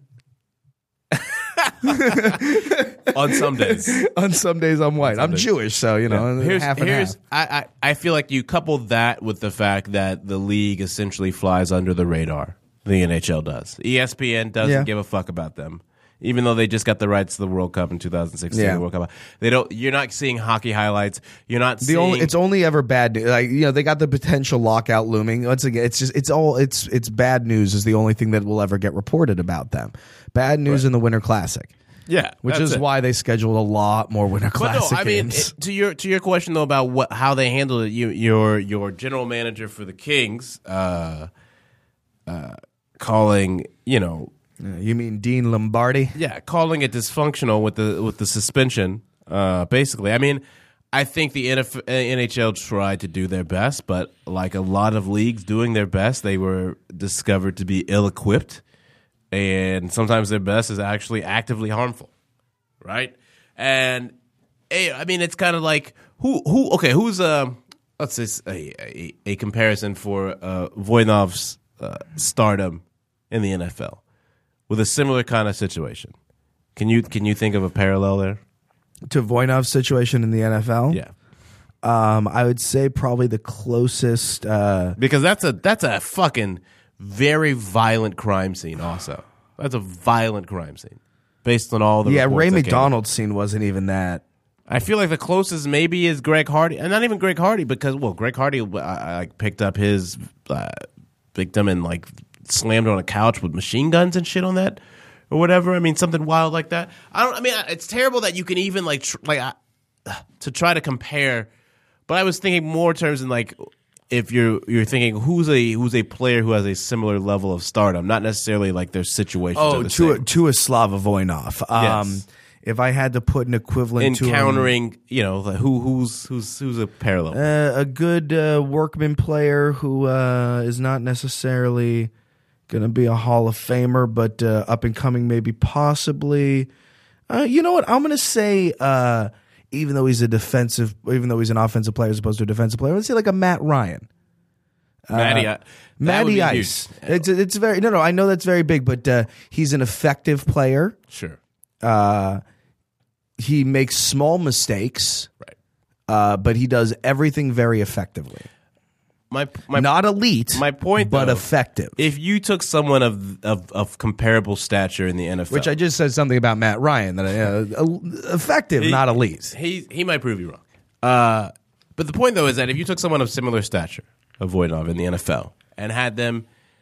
C: On some days.
B: On some days I'm white. I'm
C: days.
B: Jewish, so you know,
C: Here's,
B: half and
C: here's
B: half.
C: I, I, I feel like you couple that with the fact that the league essentially flies under the radar. The N H L does. E S P N doesn't
B: Yeah.
C: give a fuck about them. even though they just got the rights to the World Cup in two thousand sixteen.
B: Yeah.
C: The World Cup, they don't. You're not seeing hockey highlights. You're not
B: The
C: seeing.
B: only it's only ever bad news. Like you know, they got the potential lockout looming. Once again, it's just it's all it's it's bad news is the only thing that will ever get reported about them. Bad news
C: Right.
B: in the Winter Classic.
C: yeah,
B: Which
C: that's
B: is
C: it.
B: why they scheduled a lot more Winter
C: But
B: Classic
C: no, I mean,
B: games.
C: it, to your to your question though about what how they handled it, you your your general manager for the Kings, uh, uh, calling you know,
B: Uh, you mean Dean Lombardi?
C: yeah, calling it dysfunctional with the with the suspension. Uh, basically, I mean, I think the N F L, N H L tried to do their best, but like a lot of leagues doing their best, they were discovered to be ill equipped, and sometimes their best is actually actively harmful, right? And eh, I mean, it's kind of like who who okay, who's uh, let's say a, a, a comparison for uh, Voinov's uh, stardom in the N F L with a similar kind of situation. Can you can you think of a parallel there?
B: To Voinov's situation in the N F L?
C: Yeah.
B: Um, I would say probably the closest. Uh,
C: Because that's a that's a fucking very violent crime scene. Also, that's a violent crime scene based on all the
B: yeah,
C: reports
B: Ray
C: that came out.
B: McDonald's scene wasn't even that.
C: I feel like the closest maybe is Greg Hardy, and not even Greg Hardy because well, Greg Hardy uh, I picked up his uh, victim and like slammed on a couch with machine guns and shit on that or whatever. I mean, something wild like that. I don't. I mean, it's terrible that you can even like tr- like uh, to try to compare. But I was thinking more terms in like if you're you're thinking who's a who's a player who has a similar level of stardom, not necessarily like their situation.
B: Oh,
C: the
B: to a,
C: same.
B: to a Slava Voinov. Um,
C: Yes.
B: If I had to put an equivalent to him,
C: encountering, you know, like who who's who's who's a parallel.
B: uh, a good uh, workman player who uh, is not necessarily going to be a Hall of Famer, but uh, up and coming, maybe possibly. Uh, you know what? I'm going to say, uh, even though he's a defensive, even though he's an offensive player as opposed to a defensive player, let's say like a Matt Ryan.
C: Matty, I- that would
B: Matty
C: be
B: Ice.
C: huge.
B: It's it's very no no. I know that's very big, but uh, he's an effective player.
C: Sure.
B: Uh, he makes small mistakes,
C: Right.
B: uh, but he does everything very effectively.
C: My my
B: Not elite,
C: my point,
B: but
C: though,
B: effective.
C: if you took someone of, of of comparable stature in the N F L,
B: Which I just said something about Matt Ryan that uh, uh, effective,
C: He-
B: not elite.
C: he he might prove you wrong. Uh, but the point though is that if you took someone of similar stature, of Voinov in the N F L, and had them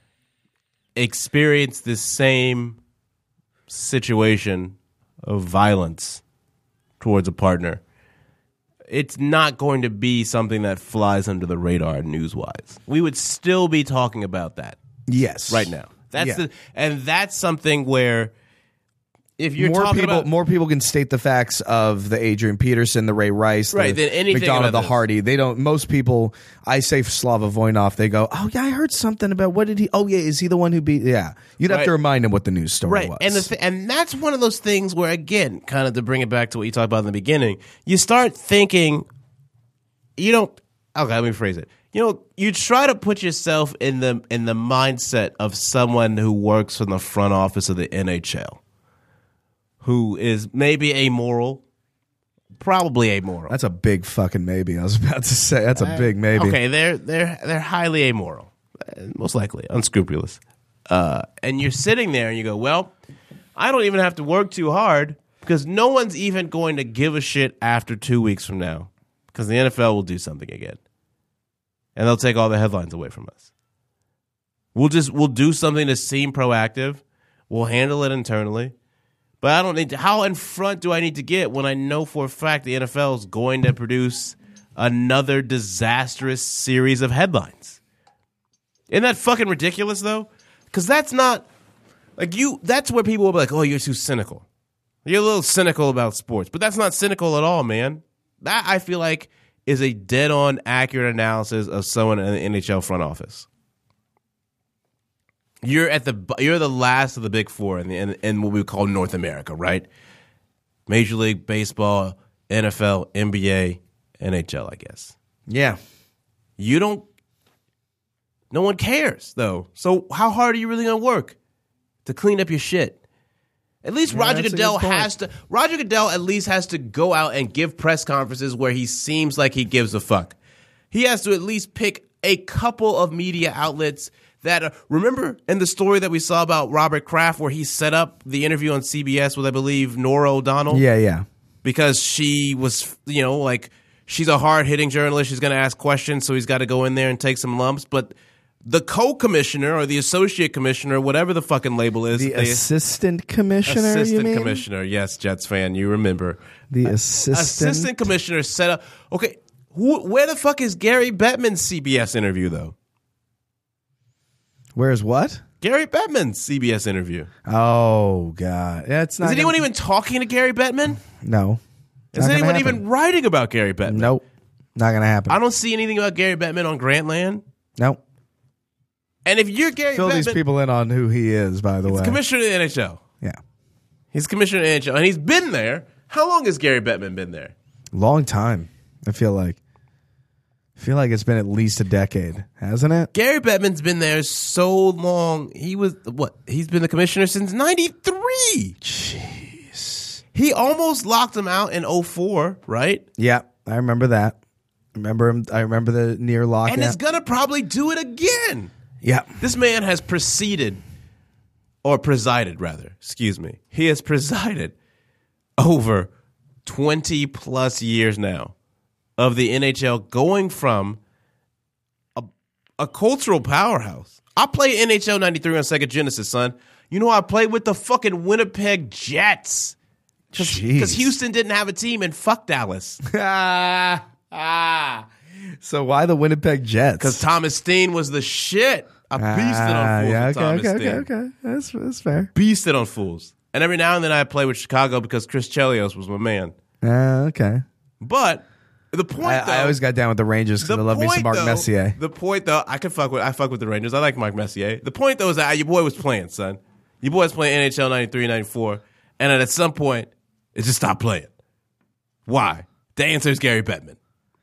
C: experience this same situation of violence towards a partner, it's not going to be something that flies under the radar news-wise. We would still be talking about that
B: Yes,
C: right now. That's
B: Yeah.
C: the and that's something where if you're
B: more
C: talking
B: people,
C: about
B: more people can state the facts of the Adrian Peterson, the Ray Rice,
C: Right,
B: the
C: than anything
B: McDonald,
C: about
B: the
C: this.
B: Hardy. They don't. Most people, I say Slava Voinov, they go, "Oh yeah, I heard something about what did he? Oh yeah, is he the one who beat? Yeah, you'd have
C: Right.
B: to remind him what the news story
C: right,
B: was.
C: and the th- and that's one of those things where again, kind of to bring it back to what you talked about in the beginning, you start thinking, you don't. Okay, let me phrase it. You know, you try to put yourself in the in the mindset of someone who works in the front office of the N H L, who is maybe amoral, probably amoral.
B: That's a big fucking maybe. I was about to say that's a big maybe.
C: Okay, they're they're they're highly amoral, uh, most likely unscrupulous. Uh, and you're sitting there and you go, well, I don't even have to work too hard because no one's even going to give a shit after two weeks from now because the N F L will do something again, and they'll take all the headlines away from us. We'll just we'll do something to seem proactive. We'll handle it internally. But I don't need to. How in front do I need to get when I know for a fact the N F L is going to produce another disastrous series of headlines? Isn't that fucking ridiculous, though? Because that's not like you. That's where people will be like, "Oh, you're too cynical. You're a little cynical about sports." But that's not cynical at all, man. That I feel like is a dead-on accurate analysis of someone in the N H L front office. You're at the you're the last of the big four in the in, in what we call North America, right? Major League Baseball, N F L, N B A, N H L, I guess.
B: Yeah,
C: You don't. No one cares though. So how hard are you really gonna work to clean up your shit? At least
B: Yeah,
C: Roger
B: that's a
C: Goodell
B: good point.
C: has to. Roger Goodell at least has to go out and give press conferences where he seems like he gives a fuck. He has to at least pick a couple of media outlets that uh, remember in the story that we saw about Robert Kraft where he set up the interview on C B S with, I believe, Nora O'Donnell?
B: Yeah, yeah.
C: Because she was, you know, like, she's a hard-hitting journalist. She's going to ask questions, so he's got to go in there and take some lumps. But the co-commissioner or the associate commissioner, whatever the fucking label is.
B: The
C: they,
B: assistant commissioner,
C: Assistant
B: you mean?
C: commissioner. Yes, Jets fan, you remember.
B: The assistant.
C: Assistant commissioner set up. Okay, who, where the fuck is Gary Bettman's C B S interview, though?
B: Where's what?
C: Gary Bettman's C B S interview.
B: Oh, God. Yeah, it's not
C: Is anyone
B: gonna,
C: even talking to Gary Bettman?
B: No.
C: Is anyone even writing about Gary Bettman?
B: Nope. Not going to happen.
C: I don't see anything about Gary Bettman on Grantland.
B: Nope.
C: And if you're Gary
B: Fill
C: Bettman,
B: these people in on who he is, by the way.
C: commissioner of the N H L.
B: Yeah.
C: He's commissioner of the N H L, and he's been there. How long has Gary Bettman been there?
B: Long time, I feel like. I feel like it's been at least a decade, hasn't it?
C: Gary Bettman's been there so long. He was, what? He's been the commissioner since ninety-three.
B: Jeez.
C: He almost locked him out in oh four, right?
B: Yeah, I remember that. I remember him. I remember the near lockout.
C: And is going to probably do it again.
B: Yeah.
C: This man has proceeded, or presided, rather, excuse me. He has presided over twenty plus years now of the N H L, going from a, a cultural powerhouse. I played N H L ninety-three on Sega Genesis, son. You know I played with the fucking Winnipeg Jets. Because Houston didn't have a team, and fuck Dallas.
B: ah, ah. So why the Winnipeg Jets?
C: Because Thomas Steen was the shit. I beasted
B: ah,
C: on fools
B: yeah,
C: with
B: okay,
C: Thomas
B: okay,
C: Steen.
B: okay, okay. That's, that's fair.
C: Beasted on fools. And every now and then I play with Chicago because Chris Chelios was my man.
B: Uh, okay.
C: But the point,
B: I,
C: though,
B: I always got down with the Rangers because I love me some Mark
C: though,
B: Messier.
C: The point, though, I can fuck with I fuck with the Rangers. I like Mark Messier. The point, though, is that your boy was playing, son. Your boy was playing N H L ninety-three, ninety-four, and then at some point, it just stopped playing. Why? The answer is Gary Bettman.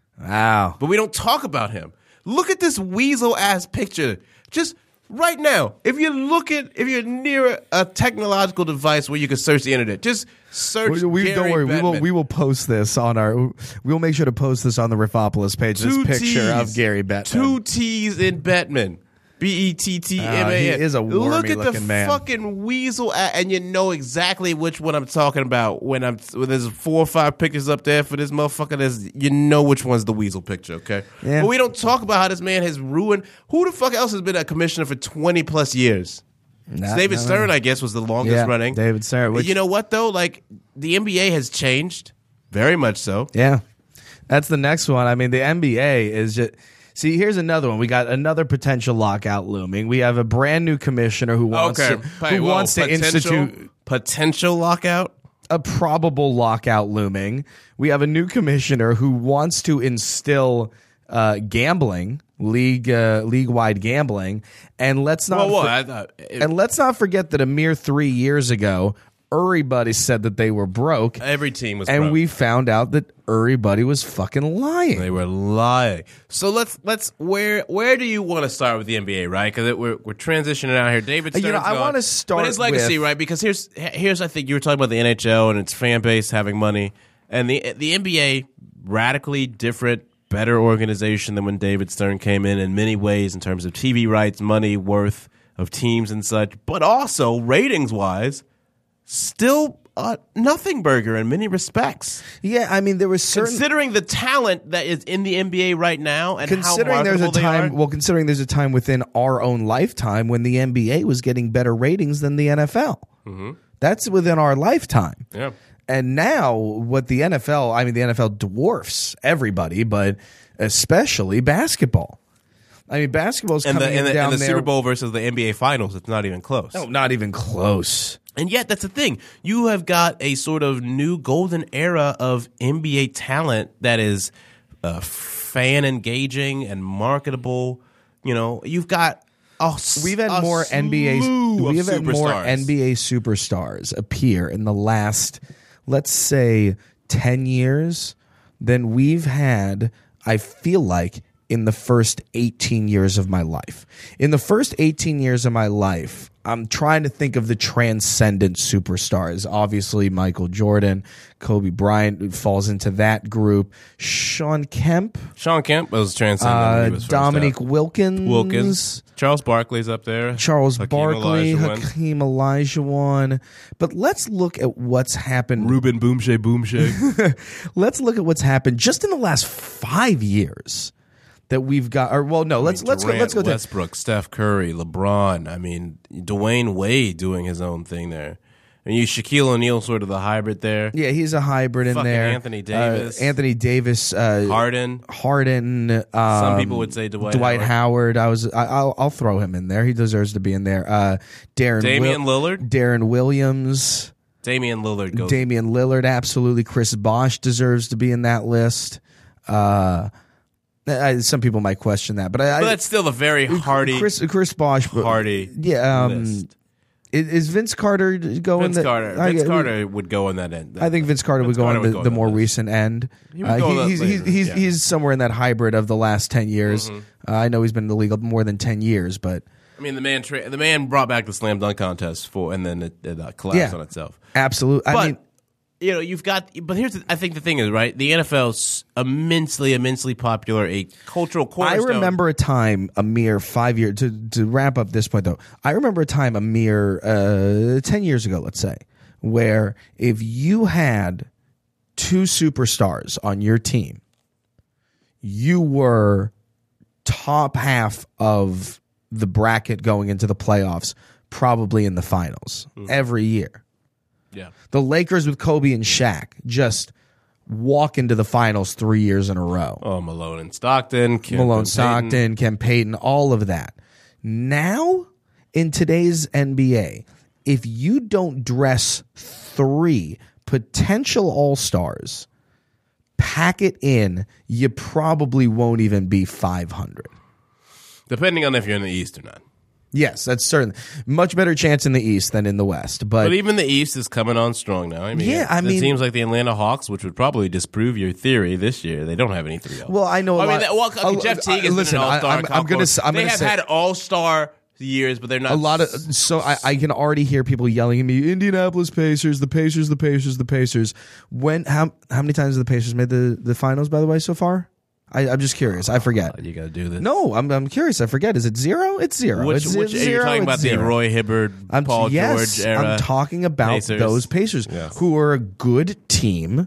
B: Wow.
C: But we don't talk about him. Look at this weasel-ass picture. Just right now, if you look at, if you're near a technological device where you can search the internet, just search
B: We, we,
C: Gary
B: don't worry. We will.
C: Bettman.
B: We will post this on our. We will make sure to post this on the Riffopolis page.
C: Two
B: this picture
C: T's.
B: of Gary Bettman.
C: Two T's in Bettman. B E T T M A N.
B: Uh, he is a wormy
C: Look at the
B: looking man.
C: fucking weasel, a- and you know exactly which one I'm talking about. When I'm when there's four or five pictures up there for this motherfucker, there's you know which one's the weasel picture, okay?
B: Yeah.
C: But we don't talk about how this man has ruined. Who the fuck else has been a commissioner for twenty plus years?
B: Not-
C: David
B: not-
C: Stern, I guess, was the longest
B: Yeah,
C: running.
B: David Stern. Which,
C: you know what though? Like the N B A has changed very much so.
B: Yeah, that's the next one. I mean, the N B A is just. See, here's another one. We got another potential lockout looming. We have a brand new commissioner who wants
C: Okay,
B: to,
C: hey,
B: who
C: whoa,
B: wants to
C: potential-
B: institute
C: potential lockout.
B: a probable lockout looming. We have a new commissioner who wants to instill uh, gambling, league uh, league wide gambling, and let's not
C: Well, what?
B: for-
C: I thought it-
B: and let's not forget that a mere three years ago, everybody said that they were broke,
C: Every team was,
B: and
C: broke.
B: we found out that everybody was fucking lying.
C: They were lying. So let's let's where where do you want to start with the N B A, right? Because we're we're transitioning out here. David
B: You
C: Stern's
B: know, I
C: gone.
B: wanna start
C: but his legacy,
B: with-
C: right? Because here's here's I think you were talking about the N H L and its fan base having money, and the the N B A radically different, better organization than when David Stern came in in many ways in terms of T V rights, money, worth of teams and such, but also ratings wise, still a nothing burger in many respects.
B: Yeah, I mean, there was certain.
C: Considering the talent that is in the N B A right now, and
B: Considering
C: how
B: there's a
C: marketable they
B: time,
C: are,
B: well, considering there's a time within our own lifetime when the N B A was getting better ratings than the N F L. Mm-hmm. That's within our lifetime.
C: yeah,
B: And now, what the N F L, I mean, the N F L dwarfs everybody, but especially basketball. I mean, basketball's
C: and
B: coming
C: the, and
B: in
C: the,
B: down
C: and the
B: there.
C: Super Bowl versus the N B A Finals, it's not even close.
B: No, not even close.
C: And yet, that's the thing. You have got a sort of new golden era of N B A talent that is uh, fan engaging and marketable. You know, you've got a,
B: We've had
C: a
B: more N B A.
C: slew of
B: We've had more
C: superstars.
B: N B A superstars appear in the last, let's say, ten years than we've had. I feel like in the first eighteen years of my life. In the first eighteen years of my life, I'm trying to think of the transcendent superstars. Obviously, Michael Jordan, Kobe Bryant falls into that group. Shawn Kemp,
C: Shawn Kemp was transcendent. when
B: uh,
C: he was first
B: Dominique
C: out.
B: Wilkins,
C: Wilkins, Charles Barkley's up there.
B: Charles
C: Hakeem
B: Barkley,
C: Olajuwon.
B: Hakeem Olajuwon. But let's look at what's happened.
C: Ruben Boomshay Boomshay.
B: Let's look at what's happened just in the last five years that we've got. Or well, no, let's let's
C: Durant,
B: go. Let's go. To,
C: Westbrook, Steph Curry, LeBron. I mean, Dwayne Wade doing his own thing there. And you Shaquille O'Neal, sort of the hybrid there.
B: yeah, he's a hybrid in
C: Fucking
B: there.
C: Anthony Davis.
B: uh, Anthony Davis, uh,
C: Harden.
B: Harden. Um,
C: Some people would say Dwight,
B: Dwight
C: Howard.
B: Howard. I was. I, I'll, I'll throw him in there. He deserves to be in there. Uh, Darren.
C: Damian
B: Wil-
C: Lillard.
B: Darren Williams.
C: Damian Lillard goes.
B: Damian Lillard, absolutely. Chris Bosh deserves to be in that list. Uh, I, some people might question that, but I.
C: but that's still a very hearty,
B: Chris Chris Bosh,
C: hearty
B: yeah. Um,
C: list.
B: is, is Vince Carter going?
C: Vince
B: the,
C: Carter.
B: I,
C: Vince
B: I-
C: Carter would go on that end.
B: I think Vince Carter
C: Vince
B: would go
C: Carter
B: on
C: would
B: the,
C: go on
B: the
C: that
B: more
C: list.
B: recent end.
C: He would
B: Uh,
C: go on that
B: he's he's
C: later,
B: he's,
C: yeah.
B: he's somewhere in that hybrid of the last ten years.
C: Mm-hmm.
B: Uh, I know he's been in the league more than ten years, but
C: I mean, the man tra- the man brought back the slam dunk contest for, and then it, it uh, collapsed
B: Yeah.
C: on itself.
B: absolutely. I
C: But
B: mean,
C: you know, you've got. But here's, the, I think the thing is right. The N F L's immensely, immensely popular, a cultural
B: I
C: cornerstone.
B: remember a time a mere five years to to wrap up this point though. I remember a time a mere uh, ten years ago, let's say, where if you had two superstars on your team, you were top half of the bracket going into the playoffs, probably in the finals every year.
C: Yeah.
B: The Lakers with Kobe and Shaq just walk into the finals three years in a row.
C: Oh, Malone and Stockton, Kim
B: Malone
C: and Payton.
B: Stockton, Ken Payton, all of that. Now, in today's N B A, if you don't dress three potential all-stars, pack it in, you probably won't even be five hundred.
C: Depending on if you're in the East or not.
B: Yes, that's certainly much better chance in the East than in the West. But,
C: But even the East is coming on strong now. I mean,
B: Yeah, I
C: it
B: mean-
C: seems like the Atlanta Hawks, which would probably disprove your theory this year, they don't have any three.
B: well, I know. A
C: I mean,
B: lot,
C: that, well, okay,
B: a-
C: Jeff Teague has
B: uh, listen,
C: been an
B: I-
C: all-star.
B: I'm, I'm going to. I'm
C: they
B: going to
C: have
B: say
C: had all-star years, but they're not
B: a lot of. So I, I can already hear people yelling at me. Indianapolis Pacers, the Pacers, the Pacers, the Pacers. When? How? How many times have the Pacers made the, the finals? By the way, so far, I, I'm just curious. I forget.
C: You got to do this.
B: No, I'm I'm curious. I forget. Is it zero? It's zero.
C: Which,
B: it's,
C: which
B: it's
C: you're
B: zero,
C: talking
B: it's
C: about the
B: zero.
C: Roy Hibbert,
B: I'm,
C: Paul
B: yes,
C: George era.
B: I'm talking about
C: Pacers.
B: those Pacers
C: Yes.
B: who are a good team,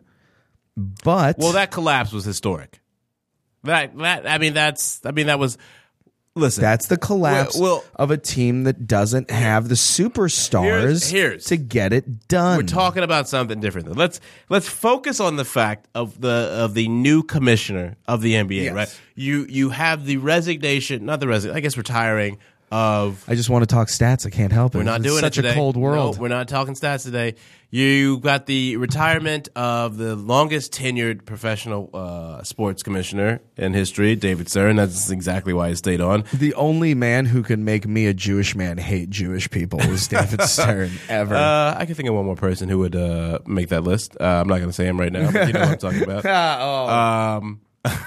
B: but
C: Well, that collapse was historic. That that I mean that's I mean that was listen.
B: that's the collapse
C: Well- well-
B: of a team that doesn't have the superstars
C: Here's- here's-
B: to get it done.
C: We're talking about something different. Though. Let's let's focus on the fact of the of the new commissioner of the N B A.
B: Yes.
C: Right? You you have the resignation, not the resignation. I guess retiring of.
B: I just want to talk stats. I can't help it.
C: We're not
B: it's
C: doing
B: such
C: it today.
B: a cold world.
C: No, we're not talking stats today. You got the retirement of the longest tenured professional uh, sports commissioner in history, David Stern. That's exactly why he stayed on.
B: The only man who can make me a Jewish man hate Jewish people is David Stern ever.
C: Uh, I can think of one more person who would uh, make that list. Uh, I'm not going to say him right now, but you know what I'm talking about.
B: oh.
C: Um,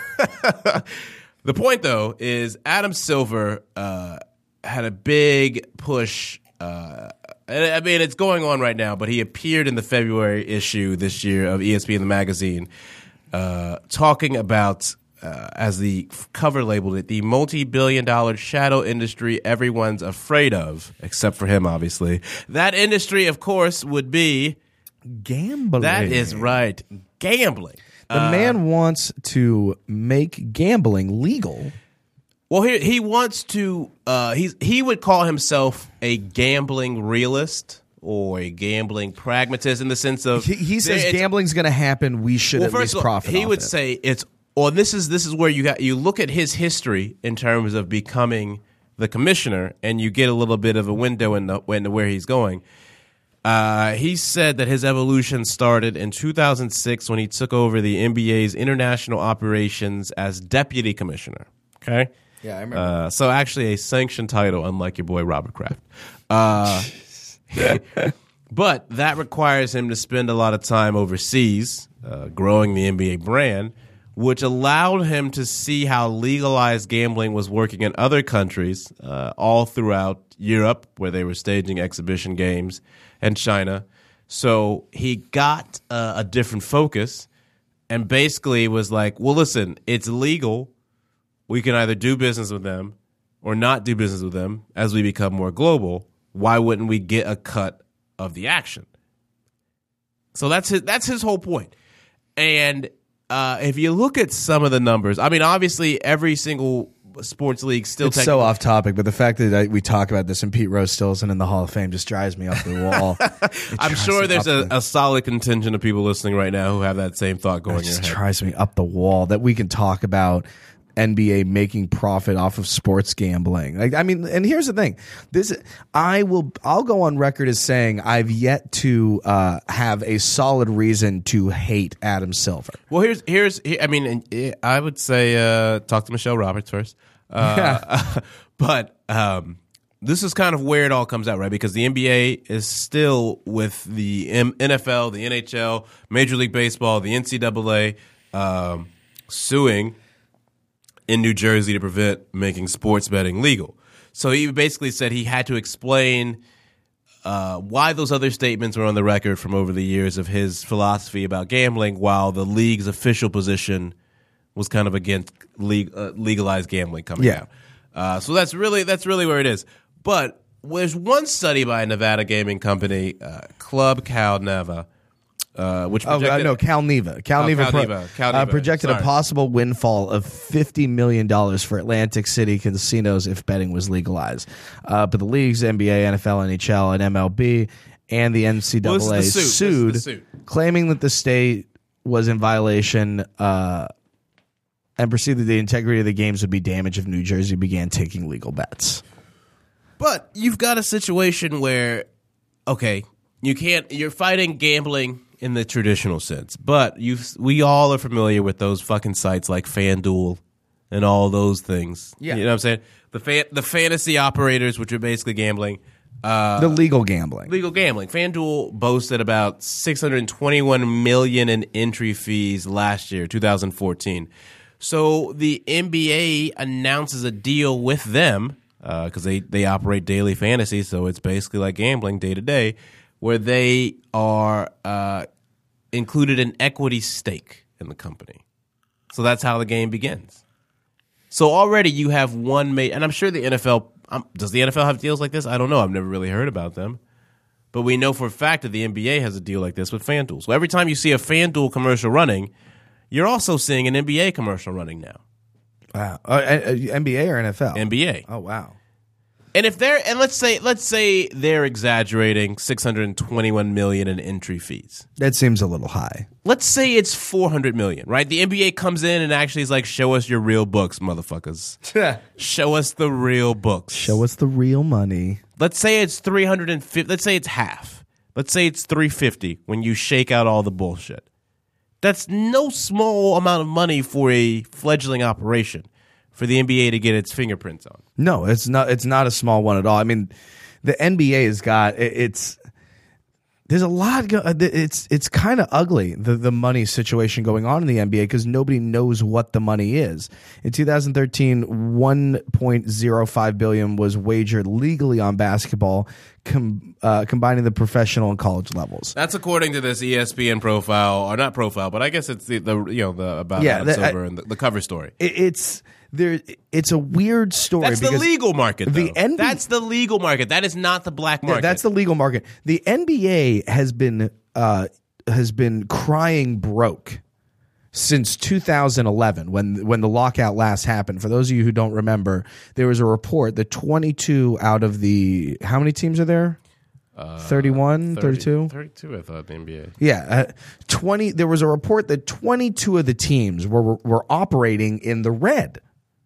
C: the point, though, is Adam Silver uh, had a big push. Uh, and I mean, it's going on right now, but he appeared in the February issue this year of E S P N the magazine, uh, talking about, uh, as the cover labeled it, the multi-billion dollar shadow industry everyone's afraid of, except for him, obviously. That industry, of course, would be
B: Gambling.
C: that is right, gambling.
B: The man wants to make gambling legal.
C: Well, he he wants to. Uh, he's he would call himself a gambling realist or a gambling pragmatist in the sense of
B: He, he says
C: it's-
B: gambling's going to happen. We should
C: Well,
B: at
C: first
B: least
C: of all,
B: profit.
C: he
B: off
C: would
B: it.
C: say it's. Well, this is this is where you got you look at his history in terms of becoming the commissioner, and you get a little bit of a window into into where he's going. Uh, he said that his evolution started in two thousand six when he took over the N B A's international operations as deputy commissioner. Okay.
B: Yeah, I remember.
C: Uh, so actually a sanctioned title, unlike your boy Robert Kraft. Uh, but that requires him to spend a lot of time overseas, uh, growing the N B A brand, which allowed him to see how legalized gambling was working in other countries, uh, all throughout Europe, where they were staging exhibition games, and China. So he got uh, a different focus and basically was like, well, listen, it's legal. We can either do business with them or not do business with them as we become more global. Why wouldn't we get a cut of the action? So that's his, that's his whole point. And uh, if you look at some of the numbers, I mean, obviously every single sports league still
B: it's so off topic, but the fact that I, we talk about this and Pete Rose still isn't in the Hall of Fame just drives me up the wall.
C: I'm sure there's a, the, a solid contingent of people listening right now who have that same thought going
B: it
C: in your
B: just
C: head.
B: drives me up the wall that we can talk about N B A making profit off of sports gambling. Like, I mean, and here's the thing: this, I will, I'll go on record as saying I've yet to uh, have a solid reason to hate Adam Silver.
C: Well, here's here's, I mean, I would say uh, talk to Michelle Roberts first, uh, but um, this is kind of where it all comes out, right? Because the N B A is still with the M- N F L, the N H L, Major League Baseball, the N C double A um, suing in New Jersey to prevent making sports betting legal. So he basically said he had to explain uh, why those other statements were on the record from over the years of his philosophy about gambling, while the league's official position was kind of against league, uh, legalized gambling coming
B: Yeah.
C: out. Uh, so that's really that's really where it is. But there's one study by a Nevada gaming company, uh, Club Cal Neva, Uh, which
B: Oh,
C: projected,
B: uh, no, Cal Neva. Cal
C: Oh,
B: Neva,
C: Cal
B: pro-
C: Neva, Cal
B: uh,
C: Neva.
B: projected
C: Sorry.
B: a possible windfall of fifty million dollars for Atlantic City casinos if betting was legalized. Uh, but the leagues, N B A, N F L, N H L, and M L B, and the N C double A
C: Well, this is the suit.
B: sued,
C: This is the suit.
B: claiming that the state was in violation uh, and perceived that the integrity of the games would be damaged if New Jersey began taking legal bets.
C: But you've got a situation where, okay, you can't. You're fighting gambling in the traditional sense, but you we all are familiar with those fucking sites like FanDuel and all those things.
B: Yeah.
C: You know what I'm saying? The fan, the fantasy operators, which are basically gambling, uh,
B: The legal gambling.
C: legal gambling. FanDuel boasted about six hundred twenty-one million dollars in entry fees last year, two thousand fourteen. So the N B A announces a deal with them because uh, they they operate daily fantasy, so it's basically like gambling day to day, where they are uh, included an equity stake in the company. So that's how the game begins. So already you have one mate, and I'm sure the N F L, um, does the N F L have deals like this? I don't know. I've never really heard about them. But we know for a fact that the N B A has a deal like this with FanDuel. So every time you see a FanDuel commercial running, you're also seeing an N B A commercial running now.
B: Wow. Uh, uh, N B A or N F L?
C: N B A.
B: Oh, wow.
C: And if they're and let's say let's say they're exaggerating six hundred twenty-one million dollars in entry fees.
B: That seems a little high.
C: Let's say it's four hundred million dollars, right? The N B A comes in and actually is like, show us your real books, motherfuckers. Show us the real books.
B: Show us the real money.
C: Let's say it's three hundred fifty. Let's say it's half. Let's say it's three hundred fifty when you shake out all the bullshit. That's no small amount of money for a fledgling operation for the N B A to get its fingerprints on.
B: No, it's not. It's not a small one at all. I mean, the N B A has got it, it's. There's a lot. Go, it's it's kind of ugly the the money situation going on in the N B A because nobody knows what the money is. In two thousand thirteen, one point zero five billion was wagered legally on basketball, com, uh, combining the professional and college levels.
C: That's according to this E S P N profile, or not profile, but I guess it's the, the you know the about
B: Yeah,
C: Adam
B: that-
C: Silver
B: I-
C: and the, the cover story.
B: It, it's there. It's a weird story.
C: That's the
B: because
C: legal market.
B: the
C: Though.
B: N B A
C: That's the legal market. That is not the black market.
B: Yeah, that's the legal market. The N B A has been uh, has been crying broke since two thousand eleven when when the lockout last happened. For those of you who don't remember, there was a report that twenty-two out of the how many teams are there?
C: uh,
B: thirty-one,
C: thirty,
B: thirty-two?
C: thirty-two, I thought, the N B A.
B: Yeah, uh, twenty. There was a report that twenty-two of the teams were were operating in the red,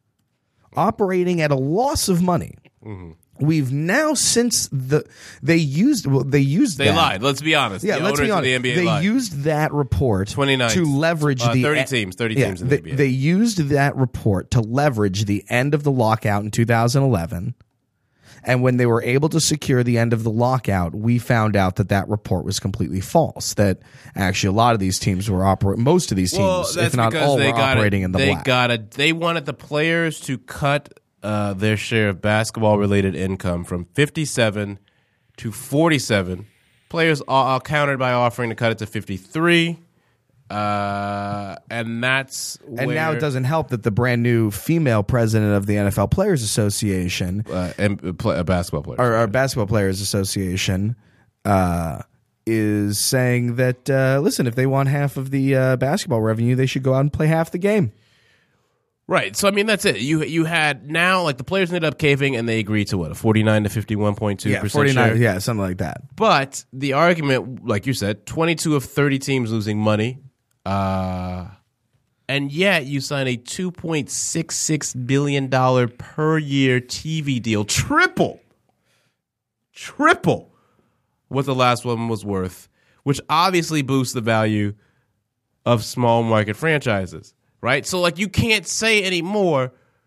B: operating at a loss of money.
C: Mm-hmm.
B: We've now since the they used well they used
C: They
B: that.
C: lied. Let's be honest.
B: Yeah,
C: the
B: let's
C: owners
B: be honest.
C: Of the N B A
B: they
C: lied.
B: used that report
C: twenty-nine
B: to leverage
C: uh,
B: the
C: thirty teams. Thirty
B: yeah,
C: teams in
B: they,
C: the N B A.
B: they used that report to leverage the end of the lockout in two thousand eleven And when they were able to secure the end of the lockout, we found out that that report was completely false. That actually a lot of these teams were operating, most of these teams,
C: Well, that's
B: if not
C: because
B: all,
C: they
B: were
C: gotta-
B: operating in the
C: they
B: black.
C: Gotta, they wanted the players to cut uh, their share of basketball-related income from fifty-seven to forty-seven. Players are countered by offering to cut it to fifty-three. Uh, and that's
B: and
C: where,
B: now it doesn't help that the brand new female president of the N F L Players Association,
C: uh, and uh, play, uh, basketball players.
B: or, or Basketball Players Association, uh, is saying that, uh, listen, if they want half of the uh, basketball revenue, they should go out and play half the game.
C: Right. So I mean, that's it. You you had now like the players ended up caving, and they agreed to what, a forty-nine to fifty-one point two
B: Yeah,
C: percent
B: forty-nine,
C: share.
B: yeah, something like that.
C: But the argument, like you said, twenty-two of thirty teams losing money, uh, and yet you sign a two point six six billion dollar per year T V deal, triple, triple what the last one was worth, which obviously boosts the value of small market franchises. Right? So, like, you can't say anymore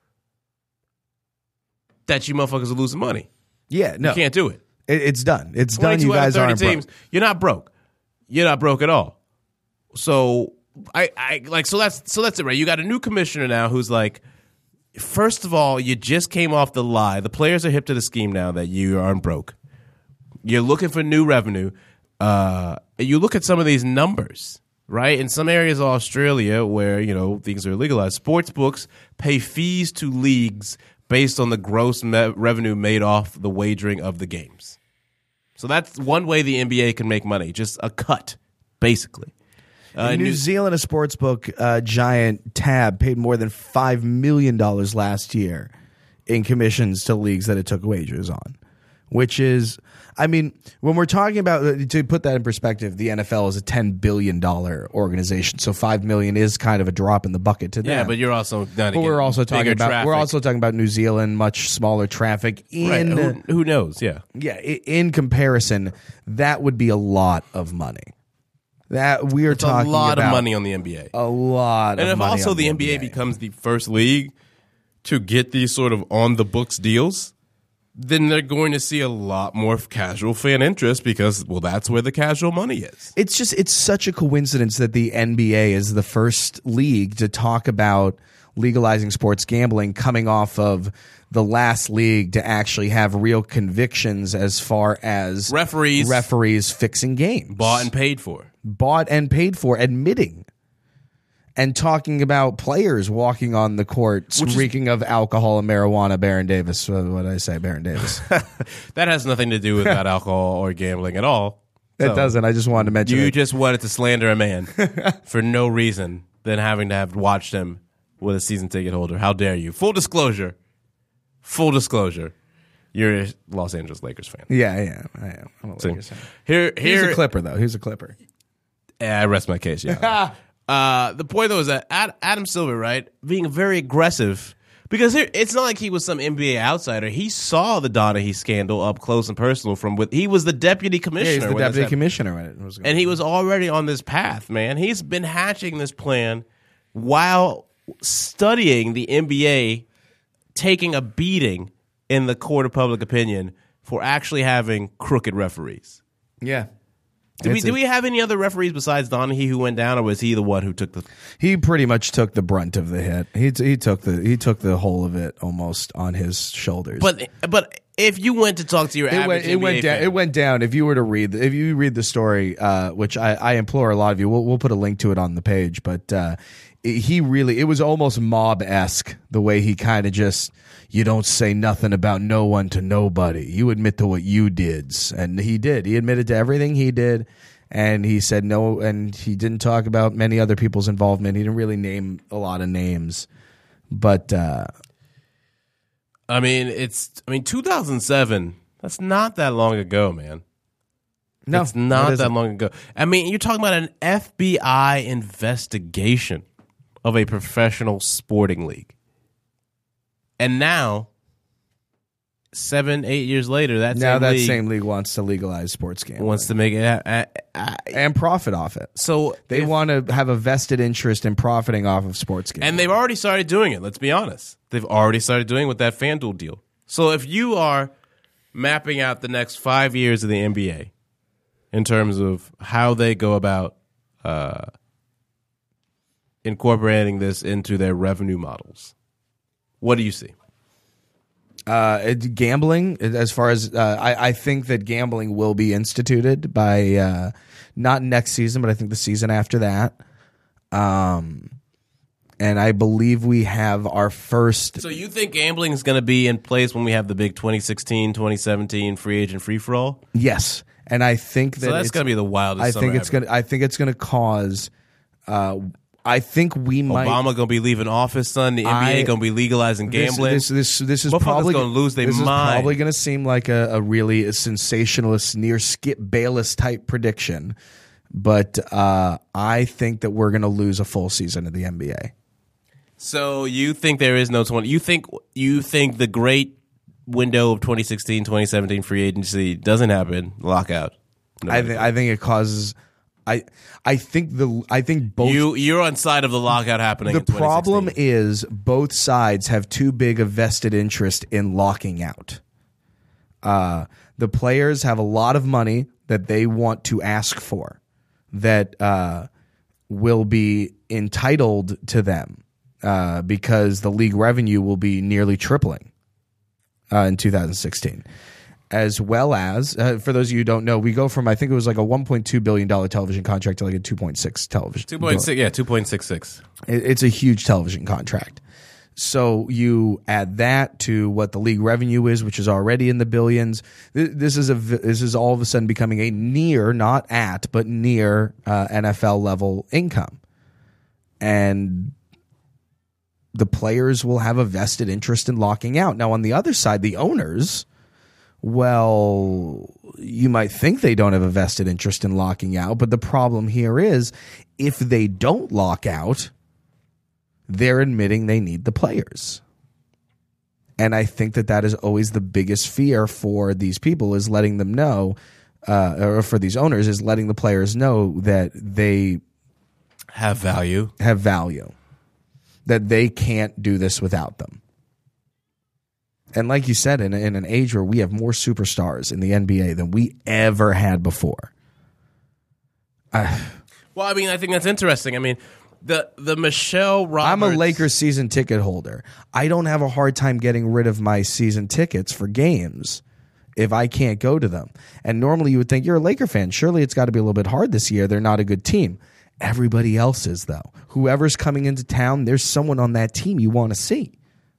C: that you motherfuckers are losing money.
B: Yeah, no.
C: You can't do it.
B: It, it's done. It's done.
C: twenty-two
B: You
C: out of
B: guys
C: thirty
B: aren't
C: teams.
B: broke.
C: You're not broke. You're not broke at all. So, I, I like, so that's, so that's it, right? You got a new commissioner now who's like, first of all, you just came off the lie. The players are hip to the scheme now that you aren't broke. You're looking for new revenue. Uh, you look at some of these numbers. Right? In some areas of Australia where, you know, things are legalized, sports books pay fees to leagues based on the gross me- revenue made off the wagering of the games. So that's one way the N B A can make money, just a cut, basically. Uh,
B: In New,
C: New-
B: Zealand, a sportsbook uh, giant Tab paid more than five million dollars last year in commissions to leagues that it took wagers on, which is, I mean, when we're talking about, to put that in perspective, the N F L is a ten billion dollars organization, so five million dollars is kind of a drop in the bucket to them.
C: yeah, but you're also not
B: But we're also talking about
C: traffic.
B: we're also talking about New Zealand, much smaller traffic. In
C: right. Who, who knows? Yeah.
B: yeah, i- in comparison, that would be a lot of money. That we are
C: It's a
B: talking
C: lot
B: about
C: of money on the N B A.
B: a lot
C: And
B: of
C: if
B: money
C: also
B: on
C: the N B A becomes the first league to get these sort of on the books deals, then they're going to see a lot more casual fan interest because, well, that's where the casual money is.
B: It's just it's such a coincidence that the N B A is the first league to talk about legalizing sports gambling, coming off of the last league to actually have real convictions as far as
C: Referees.
B: referees fixing games,
C: Bought and paid for.
B: bought and paid for, admitting. And talking about players walking on the court, reeking of alcohol and marijuana. Baron Davis, what did I say? Baron Davis.
C: That has nothing to do with that alcohol or gambling at all.
B: It
C: So,
B: doesn't. I just wanted to mention
C: You
B: it.
C: just wanted to slander a man for no reason than having to have watched him with a season ticket holder. How dare you? Full disclosure. Full disclosure. You're a Los Angeles Lakers fan.
B: Yeah, yeah, I am. I'm a
C: See,
B: Lakers fan.
C: Here,
B: He's
C: here,
B: a Clipper, though. He's a Clipper.
C: Yeah, I rest my case. Yeah. uh, the point though is that Ad- Adam Silver, right, being very aggressive because here, it's not like he was some N B A outsider. He saw the Donaghy scandal up close and personal. From with he was the deputy commissioner.
B: Yeah, he's the
C: when this
B: deputy
C: happened.
B: commissioner when it was going
C: And he was already on this path, man. He's been hatching this plan while studying the N B A taking a beating in the court of public opinion for actually having crooked referees.
B: Yeah.
C: Did we,
B: It's
C: did
B: a-
C: we have any other referees besides Donaghy who went down, or was he the one who took the...
B: He pretty much took the brunt of the hit. He t- he took the he took the whole of it almost on his shoulders.
C: But but if you went to talk to your
B: it
C: average
B: went it
C: N B A
B: went down.
C: fan-
B: It went down. If you were to read, the, if you read the story, uh, which I, I implore a lot of you, we'll we'll put a link to it on the page. But uh, it- he really, it was almost mob esque the way he kind of just, you don't say nothing about no one to nobody. You admit to what you did, and he did. He admitted to everything he did. And he said no, and he didn't talk about many other people's involvement. He didn't really name a lot of names, but uh,
C: I mean, it's... I mean, two thousand seven, that's not that long ago, man.
B: no,
C: It's not
B: it
C: that
B: isn't.
C: long ago. I mean, you're talking about an F B I investigation of a professional sporting league. And now, seven, eight years later, that
B: Now
C: same
B: that
C: league
B: same league wants to legalize sports gambling
C: wants to make it... Uh, uh, uh,
B: and profit off it.
C: so
B: They
C: if-
B: want to have a vested interest in profiting off of sports gambling.
C: And they've already started doing it, let's be honest. They've already started doing it with that FanDuel deal. So if you are mapping out the next five years of the N B A in terms of how they go about uh, incorporating this into their revenue models. What do you see?
B: Uh, it, gambling, as far as uh, I, I think that gambling will be instituted by uh, not next season, but I think the season after that. Um, and I believe we have our first.
C: So you think gambling is going to be in place when we have the big twenty sixteen twenty seventeen free agent free for all?
B: Yes, and I think that
C: so that's going to be the wildest.
B: I
C: summer
B: think it's
C: ever.
B: going. I think it's going to cause. Uh, I think we might.
C: Obama going to be leaving office, son. The N B A
B: I-
C: going to be legalizing gambling.
B: This this this, this is
C: Motherfuckers
B: probably
C: gonna lose their
B: this
C: mind.
B: is probably going to seem like a, a really a sensationalist, near Skip Bayless type prediction, but uh, I think that we're going to lose a full season of the N B A.
C: So you think there is no twenty? You think you think the great window of twenty sixteen twenty seventeen free agency doesn't happen? Lockout. No
B: I think I think it causes. I I think the I think both.
C: You you're on side of the lockout happening.
B: The
C: in twenty sixteen.
B: problem is both sides have too big a vested interest in locking out. Uh, the players have a lot of money that they want to ask for that uh, will be entitled to them uh, because the league revenue will be nearly tripling uh, in two thousand sixteen. As well as, uh, for those of you who don't know, we go from, I think it was like a one point two billion dollars television contract to like a two point six television.
C: two point six, yeah, two point six six.
B: It- It's a huge television contract. So you add that to what the league revenue is, which is already in the billions. Th- This is a v- this is all of a sudden becoming a near, not at, but near uh, N F L level income, and the players will have a vested interest in locking out. Now, on the other side, the owners. Well, you might think they don't have a vested interest in locking out, but the problem here is if they don't lock out, they're admitting they need the players. And I think that that is always the biggest fear for these people is letting them know, uh, or for these owners, is letting the players know that they
C: Have value.
B: have value, that they can't do this without them. And like you said, in, in an age where we have more superstars in the N B A than we ever had before. I,
C: Well, I mean, I think that's interesting. I mean, the the Michelle Roberts.
B: I'm a Lakers season ticket holder. I don't have a hard time getting rid of my season tickets for games if I can't go to them. And normally you would think you're a Laker fan. Surely it's got to be a little bit hard this year. They're not a good team. Everybody else is, though. Whoever's coming into town, there's someone on that team you want to see.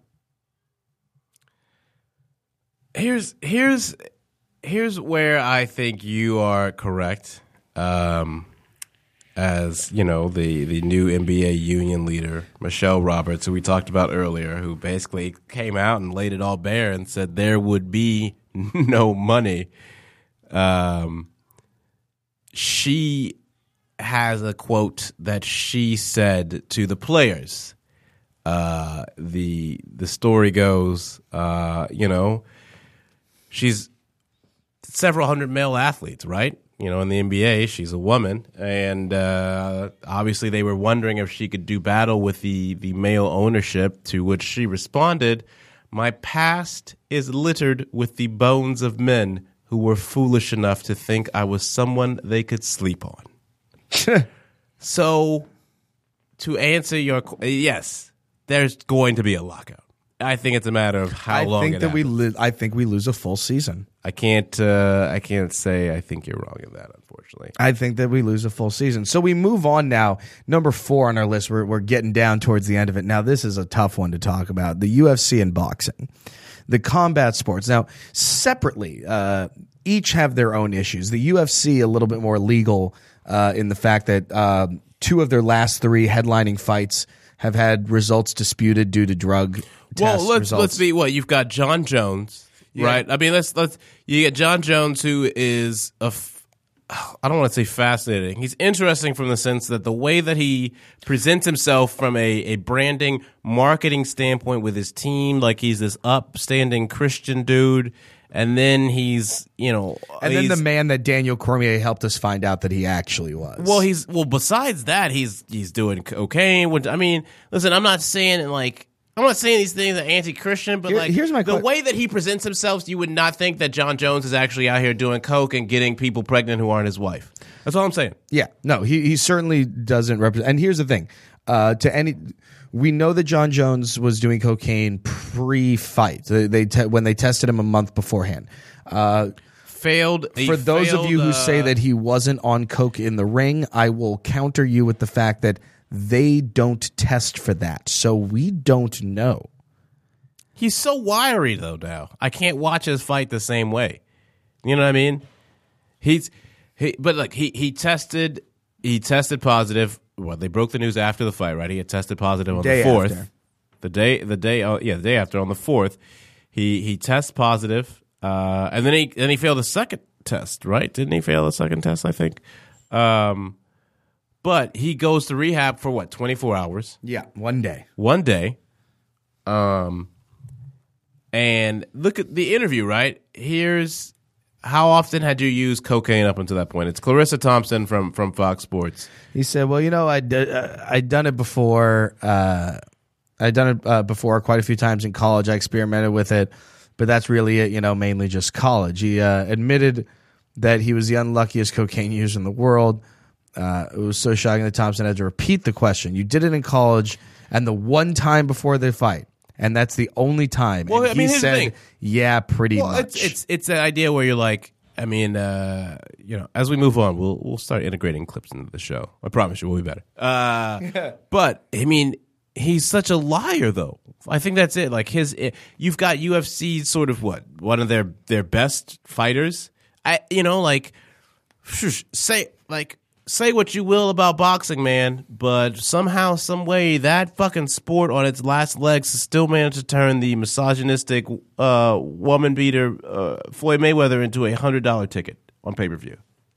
C: Here's here's here's where I think you are correct. Um, as you know, the the new N B A union leader, Michelle Roberts, who we talked about earlier, who basically came out and laid it all bare and said there would be no money. Um, she has a quote that she said to the players. Uh, the the story goes, uh, you know. She's several hundred male athletes, right? You know, in the N B A, she's a woman. And uh, obviously they were wondering if she could do battle with the, the male ownership, to which she responded, "My past is littered with the bones of men who were foolish enough to think I was someone they could sleep on." So, to answer your qu- yes, there's going to be a lockout. I think it's a matter of how
B: I
C: long
B: think
C: it
B: that we
C: happens.
B: lo- I think we lose a full season.
C: I can't. Uh, I can't say I think you're wrong in that. Unfortunately,
B: I think that we lose a full season. So we move on now. Number four on our list. We're we're getting down towards the end of it. Now this is a tough one to talk about. The U F C and boxing, the combat sports. Now separately, uh, each have their own issues. The U F C a little bit more legal uh, in the fact that uh, two of their last three headlining fights have had results disputed due to drug
C: well,
B: test
C: let's
B: results.
C: let's be what you've got. John Jones, right? I mean, let's let's you get John Jones, who is a. F- I don't want to say fascinating. He's interesting from the sense that the way that he presents himself from a, a branding, marketing standpoint with his team, like he's this upstanding Christian dude, and then he's, you know,
B: and then
C: he's-
B: the man that Daniel Cormier helped us find out that he actually was.
C: Well, he's well. Besides that, he's he's doing cocaine. Which, I mean, listen, I'm not saying like I'm not saying these things are anti-Christian, but
B: Here-
C: like
B: here's my
C: the
B: que-
C: way that he presents himself, you would not think that John Jones is actually out here doing coke and getting people pregnant who aren't his wife. That's all I'm saying.
B: Yeah, no, he he certainly doesn't represent. And here's the thing: uh, to any, we know that John Jones was doing cocaine pre-fight. They, they te- when they tested him a month beforehand. Uh,
C: Failed. he
B: for those
C: failed,
B: of you who
C: uh,
B: say that he wasn't on coke in the ring, I will counter you with the fact that they don't test for that, so we don't know.
C: he's so wiry though. Now I can't watch his fight the same way. You know what I mean? He's he, but like he he tested he tested positive. Well, they broke the news after the fight, right? He had tested positive on
B: Day
C: the fourth.
B: after.
C: The day the day uh, yeah the day after on the fourth, he he tests positive, uh, and then he then he failed the second test, right? Didn't he fail the second test? I think. Um, but he goes to rehab for what, twenty-four hours?
B: Yeah, one day.
C: One day. Um, and look at the interview, right? Here's how often had you used cocaine up until that point? It's Clarissa Thompson from, from Fox Sports.
B: He said, "Well, you know, I'd uh, I'd done it before. Uh, I'd done it uh, before quite a few times in college. I experimented with it, but that's really it. You know, mainly just college." He uh, admitted that he was the unluckiest cocaine user in the world. Uh, it was so shocking that Thompson had to repeat the question. You did it in college, and the one time before the fight, and that's the only time.
C: Well,
B: and
C: I mean,
B: he
C: here's the
B: said,
C: thing.
B: "Yeah, pretty
C: Well,
B: much."
C: it's it's it's an idea where you're like, I mean, uh, you know, as we move on, we'll we'll start integrating clips into the show. I promise you, we'll be better. Uh, but I mean, he's such a liar, though. I think that's it. Like his, you've got U F C sort of what one of their their best fighters. I you know like shush, say like. Say what you will about boxing, man, but somehow, some way, that fucking sport on its last legs has still managed to turn the misogynistic uh, woman beater uh, Floyd Mayweather into a hundred dollar ticket on pay per view.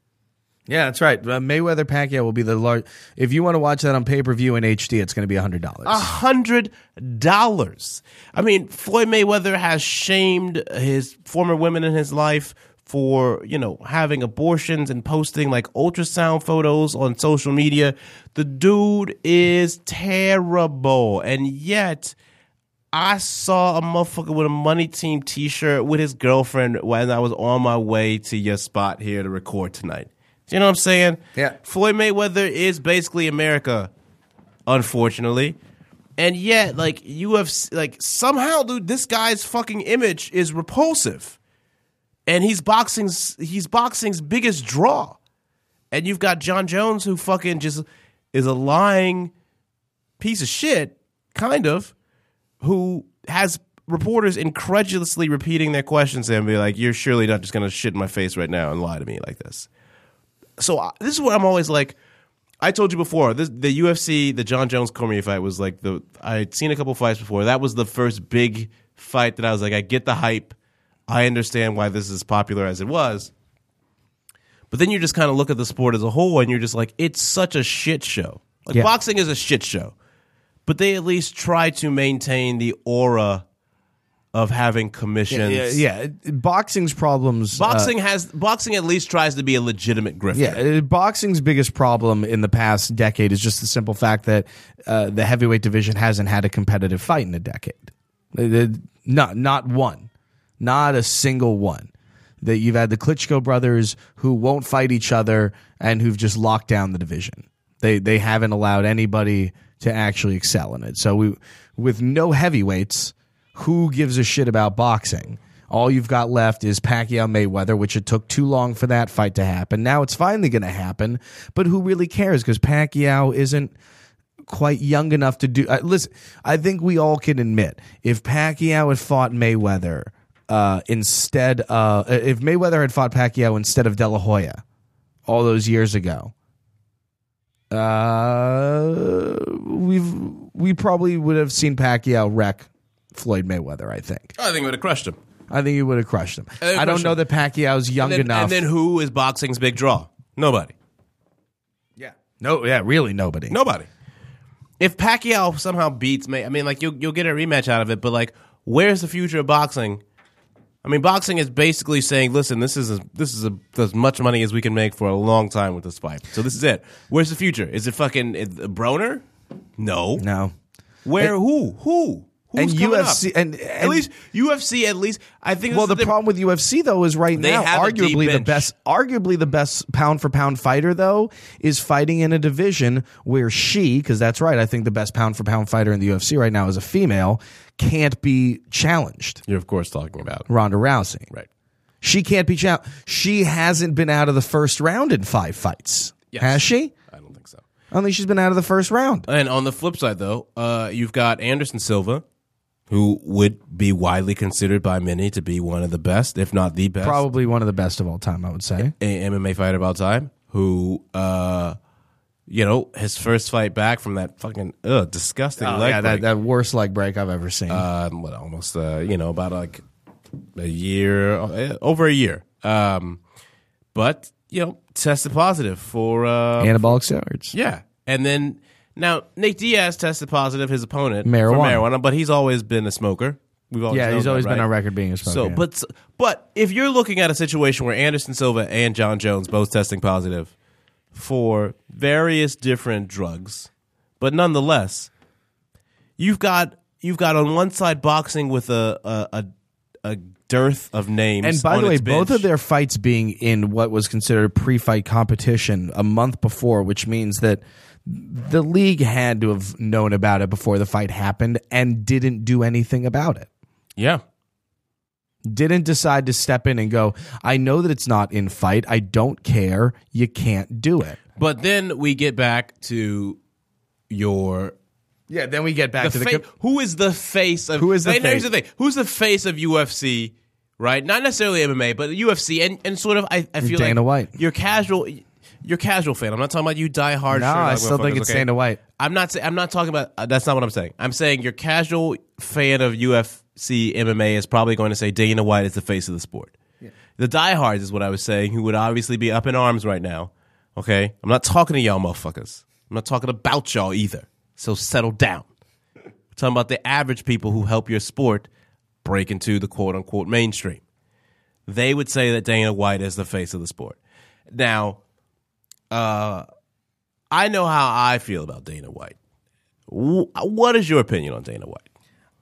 B: Yeah, that's right. Uh, Mayweather Pacquiao will be the large. If you want to watch that on pay per view in H D, it's going to be a hundred dollars.
C: A hundred dollars. I mean, Floyd Mayweather has shamed his former women in his life for, you know, having abortions and posting like ultrasound photos on social media. The dude is terrible. And yet I saw a motherfucker with a Money Team t-shirt with his girlfriend when I was on my way to your spot here to record tonight. Do you know what I'm saying?
B: Yeah.
C: Floyd Mayweather is basically America, unfortunately. And yet, like, U F C, like, somehow, dude, this guy's fucking image is repulsive. And he's boxing's he's boxing's biggest draw. And you've got John Jones, who fucking just is a lying piece of shit, kind of, who has reporters incredulously repeating their questions to him and be like, you're surely not just going to shit in my face right now and lie to me like this. So uh, this is what I'm always like. I told you before, this, the U F C, the John Jones Cormier fight was like the, I'd seen a couple fights before. That was the first big fight that I was like, I get the hype. I understand why this is as popular as it was. But then you just kind of look at the sport as a whole and you're just like, it's such a shit show. Like
B: Yeah.
C: boxing is a shit show. But they at least try to maintain the aura of having commissions.
B: Yeah, yeah. yeah. Boxing's problems.
C: Boxing
B: uh,
C: has boxing at least tries to be a legitimate grifter.
B: Yeah, uh, boxing's biggest problem in the past decade is just the simple fact that uh, the heavyweight division hasn't had a competitive fight in a decade. Uh, uh, Not, not one. Not a single one. That you've had the Klitschko brothers who won't fight each other and who've just locked down the division. They they haven't allowed anybody to actually excel in it. So we, with no heavyweights, who gives a shit about boxing? All you've got left is Pacquiao Mayweather, which it took too long for that fight to happen. Now it's finally going to happen, but who really cares? Because Pacquiao isn't quite young enough to do. Uh, listen, I think we all can admit if Pacquiao had fought Mayweather uh, instead, uh, if Mayweather had fought Pacquiao instead of De La Hoya all those years ago, uh, we've we probably would have seen Pacquiao wreck Floyd Mayweather. I think.
C: I think it would have crushed him.
B: I think he would have crushed him.
C: Uh,
B: I don't
C: crushed
B: know
C: him.
B: that Pacquiao's young
C: And then,
B: enough.
C: and then who is boxing's big draw? Nobody.
B: yeah, no, yeah, really nobody.
C: Nobody. If Pacquiao somehow beats May, I mean, like you'll you'll get a rematch out of it, but like, where's the future of boxing? I mean, boxing is basically saying, listen, this is a, this is a, as much money as we can make for a long time with this fight. So this is it. Where's the future? Is it fucking is it Broner? No.
B: No.
C: Where? Who? Who? Who's
B: and
C: coming
B: U F C
C: up?
B: and,
C: at
B: and
C: least U F C. At least I think. This
B: well,
C: is
B: the
C: the
B: problem with U F C though is right
C: They
B: now,
C: have a deep
B: arguably the
C: bench.
B: best, arguably the best pound for pound fighter though is fighting in a division where she, because that's right, I think the best pound for pound fighter in the U F C right now is a female, can't be challenged.
C: You're of course talking about
B: Ronda Rousey,
C: right?
B: She can't be challenged. She hasn't been out of the first round in five fights,
C: Yes.
B: has she?
C: I don't think so.
B: I don't think she's been out of the first round.
C: And on the flip side, though, uh, you've got Anderson Silva, who would be widely considered by many to be one of the best, if not the best,
B: Probably one of the best of all time, I would say.
C: a M M A fighter of all time. Who, uh, you know, his first fight back from that fucking ugh, disgusting
B: Oh,
C: leg
B: yeah, that,
C: break.
B: that worst leg break I've ever seen.
C: uh, what, almost, uh, you know, about like a year, uh, over a year. Um, but you know, tested positive for uh,
B: Anabolic steroids.
C: yeah, and then. Now, Nate Diaz tested positive, his opponent,
B: Marijuana.
C: for marijuana, but he's always been a smoker. We've always
B: Yeah,
C: known
B: he's
C: that,
B: always been
C: right?
B: on record being a smoker.
C: So,
B: yeah.
C: but but if you're looking at a situation where Anderson Silva and John Jones both testing positive for various different drugs, but nonetheless, you've got you've got on one side boxing with a a, a, a dearth of names.
B: And by
C: on
B: the way,
C: its
B: both
C: bench.
B: of their fights being in what was considered pre-fight competition a month before, which means that the league had to have known about it before the fight happened and didn't do anything about it.
C: yeah.
B: Didn't decide to step in and go, I know that it's not in fight. I don't care. You can't do it.
C: But then we get back to your
B: Yeah, then we get back
C: the
B: to the
C: fa-
B: com-
C: who is the face of
B: Who is the
C: Hey, here's
B: face?
C: the thing. Who's the face of U F C, right? Not necessarily M M A, but U F C and, and sort of I, I feel
B: Dana
C: like
B: White.
C: You're casual you're casual fan. I'm not talking about you die hard
B: No,
C: Sherlock
B: I still think
C: motherfuckers,
B: it's
C: okay?
B: Dana White.
C: I'm not say, I'm not talking about uh, that's not what I'm saying. I'm saying your casual fan of U F C M M A is probably going to say Dana White is the face of the sport. Yeah. The diehards is what I was saying, who would obviously be up in arms right now. Okay? I'm not talking to y'all motherfuckers. I'm not talking about y'all either. So settle down. I'm talking about the average people who help your sport break into the quote unquote mainstream. They would say that Dana White is the face of the sport. Now, uh, I know how I feel about Dana White. W- What is your opinion on Dana White?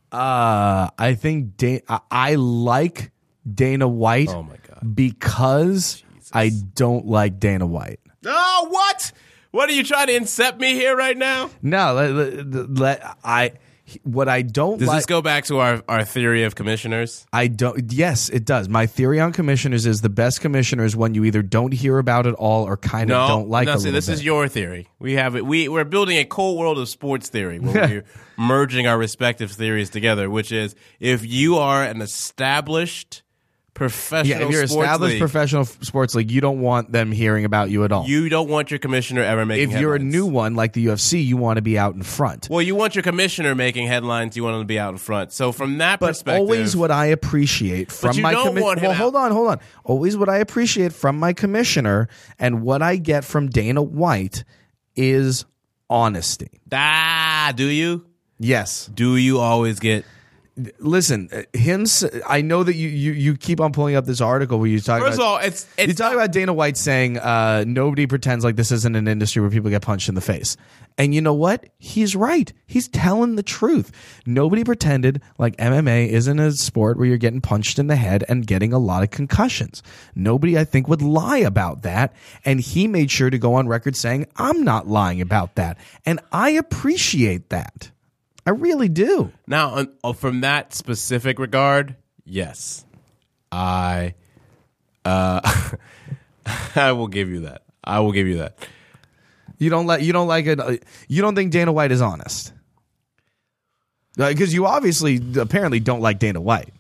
B: Uh, I think da- I, I like Dana White
C: Oh, my God.
B: because I don't like Dana White.
C: Oh, what? What are you trying to incept me here right now?
B: No, let, let, let- I what I don't
C: Does
B: like.
C: this go back to our, our theory of commissioners?
B: I don't. Yes, it does. My theory on commissioners is the best commissioner is one you either don't hear about at all or kind of
C: No,
B: don't like.
C: no.
B: a
C: See,
B: little
C: this
B: bit.
C: is your theory. We have it. We we're building a cold world of sports theory where we're merging our respective theories together. Which is, if you are an established professional,
B: yeah. If you're
C: sports
B: established
C: league,
B: professional f- sports league, you don't want them hearing about you at all.
C: you don't want your commissioner ever making.
B: if you're a
C: headlines.
B: new one like the U F C, you want to be out in front.
C: Well, you want your commissioner making headlines. You want him to be out in front. So from that
B: But
C: perspective,
B: always what I appreciate from
C: you
B: my
C: don't
B: commi-
C: want him
B: well,
C: out.
B: hold on, hold on. Always what I appreciate from my commissioner and what I get from Dana White is honesty.
C: ah, do you?
B: Yes.
C: Do you always get?
B: Listen, uh, him. s- I know that you, you you keep on pulling up this article where you talk
C: First of
B: about.
C: all, it's
B: You
C: it's
B: talk about Dana White saying uh, nobody pretends like this isn't an industry where people get punched in the face. And you know what? He's right. He's telling the truth. Nobody pretended like M M A isn't a sport where you're getting punched in the head and getting a lot of concussions. Nobody, I think, would lie about that. And he made sure to go on record saying, I'm not lying about that. And I appreciate that. I really do.
C: now on, oh, from that specific regard. Yes, I. Uh, I will give you that. I will give you that.
B: You don't like you don't like it. uh, You don't think Dana White is honest because you obviously apparently don't like Dana White.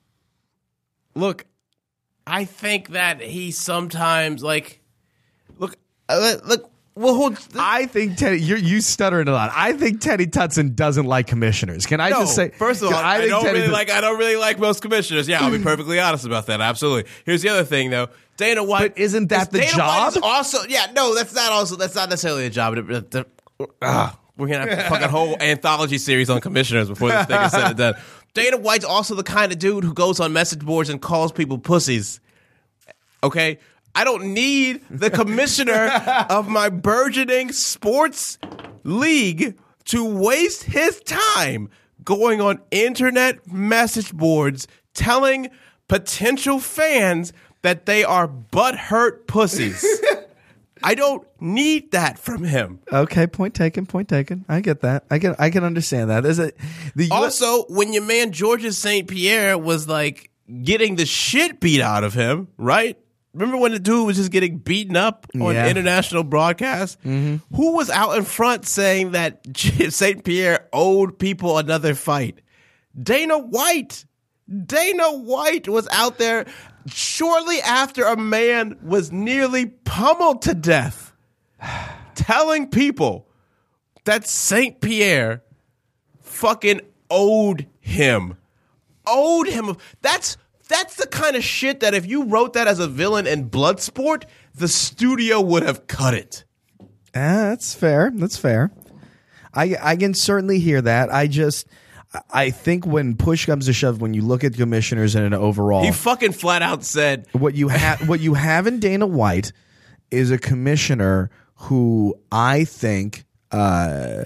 C: Look, I think that he sometimes like. Look, uh, look. Well, hold.
B: I think Teddy, you're you stuttering a lot. I think Teddy Tutson doesn't like commissioners. Can I
C: No,
B: just say?
C: first of all, I,
B: think
C: don't
B: Teddy
C: really
B: Tut-
C: like. I don't really like most commissioners. Yeah, I'll be perfectly honest about that. Absolutely. Here's the other thing, though. Dana White,
B: But isn't that the
C: Dana
B: job?
C: White is also, yeah, no, that's not also. That's not necessarily a job. It- it- it- ah, we're gonna have a fucking whole anthology series on commissioners before this thing is said and done. Dana White's also the kind of dude who goes on message boards and calls people pussies. Okay. I don't need the commissioner of my burgeoning sports league to waste his time going on internet message boards telling potential fans that they are butthurt pussies. I don't need that from him.
B: Okay, point taken, point taken. I get that. I can I can understand that. There's a the U S
C: Also, when your man Georges Saint Pierre was like getting the shit beat out of him, right? Remember when the dude was just getting beaten up on
B: Yeah.
C: international broadcast? Mm-hmm. Who was out in front saying that Saint Pierre owed people another fight? Dana White. Dana White was out there shortly after a man was nearly pummeled to death, telling people that Saint Pierre fucking owed him. Owed him. That's that's the kind of shit that if you wrote that as a villain in Bloodsport, the studio would have cut it.
B: Ah, that's fair. That's fair. I I can certainly hear that. I just I think when push comes to shove, when you look at commissioners in an overall,
C: He fucking flat out said,
B: what you have what you have in Dana White is a commissioner who I think uh,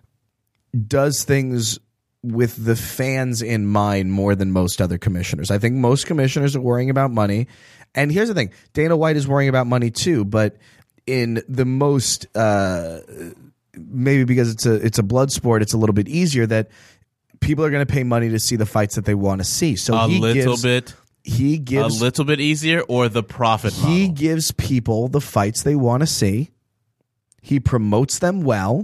B: does things with the fans in mind more than most other commissioners. I think most commissioners are worrying about money. And here's the thing, Dana White is worrying about money too, but in the most uh, maybe because it's a it's a blood sport, it's a little bit easier that people are going to pay money to see the fights that they want to see. So
C: a
B: he
C: little
B: gives,
C: bit,
B: he
C: a
B: gives
C: little bit easier, or the profit model?
B: he gives people the fights they want to see. He promotes them well.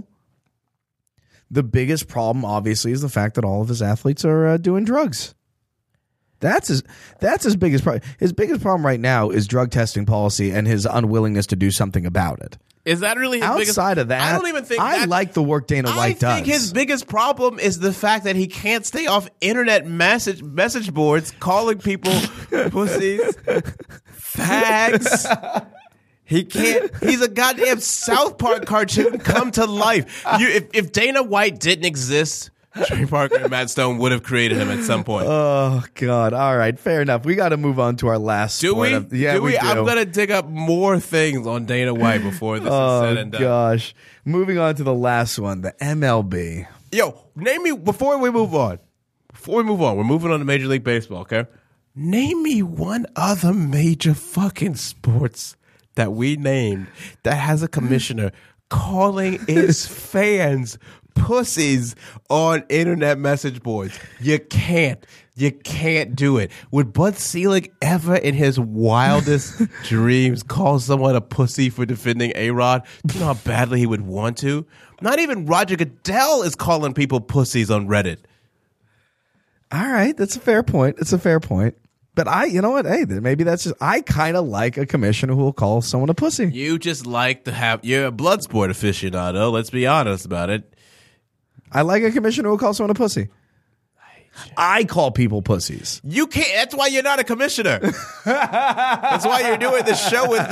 B: The biggest problem, obviously, is the fact that all of his athletes are uh, doing drugs. That's his. That's his biggest problem. His biggest problem right now is drug testing policy and his unwillingness to do something about it.
C: Is that really his biggest?
B: Outside of that,
C: I don't even think
B: I
C: that,
B: like the work Dana White
C: I
B: does.
C: think his biggest problem is the fact that he can't stay off internet message message boards calling people pussies, fags. He can't. He's a goddamn South Park cartoon come to life. You, if, if Dana White didn't exist, Trey Parker and Matt Stone would have created him at some point.
B: Oh God! All right, fair enough. We got to move on to our last.
C: do
B: sport
C: we?
B: Of, yeah,
C: do we?
B: we do.
C: I'm gonna dig up more things on Dana White before this
B: Oh
C: is said and done.
B: gosh! Moving on to the last one, the M L B.
C: Yo, name me before we move on. Before we move on, we're moving on to Major League Baseball. Okay, name me one other major fucking sports that we named that has a commissioner calling its fans pussies on internet message boards. You can't. You can't do it. Would Bud Selig ever in his wildest dreams call someone a pussy for defending A-Rod? Do you know how badly he would want to? Not even Roger Goodell is calling people pussies on Reddit.
B: All right, that's a fair point. It's a fair point. But I, you know what? Hey, maybe that's just, I kind of like a commissioner who will call someone a pussy.
C: You just like to have, you're a blood sport aficionado. Let's be honest about it.
B: I like a commissioner who will call someone a pussy. I call people pussies.
C: You can't. That's why you're not a commissioner. That's why you're doing the show with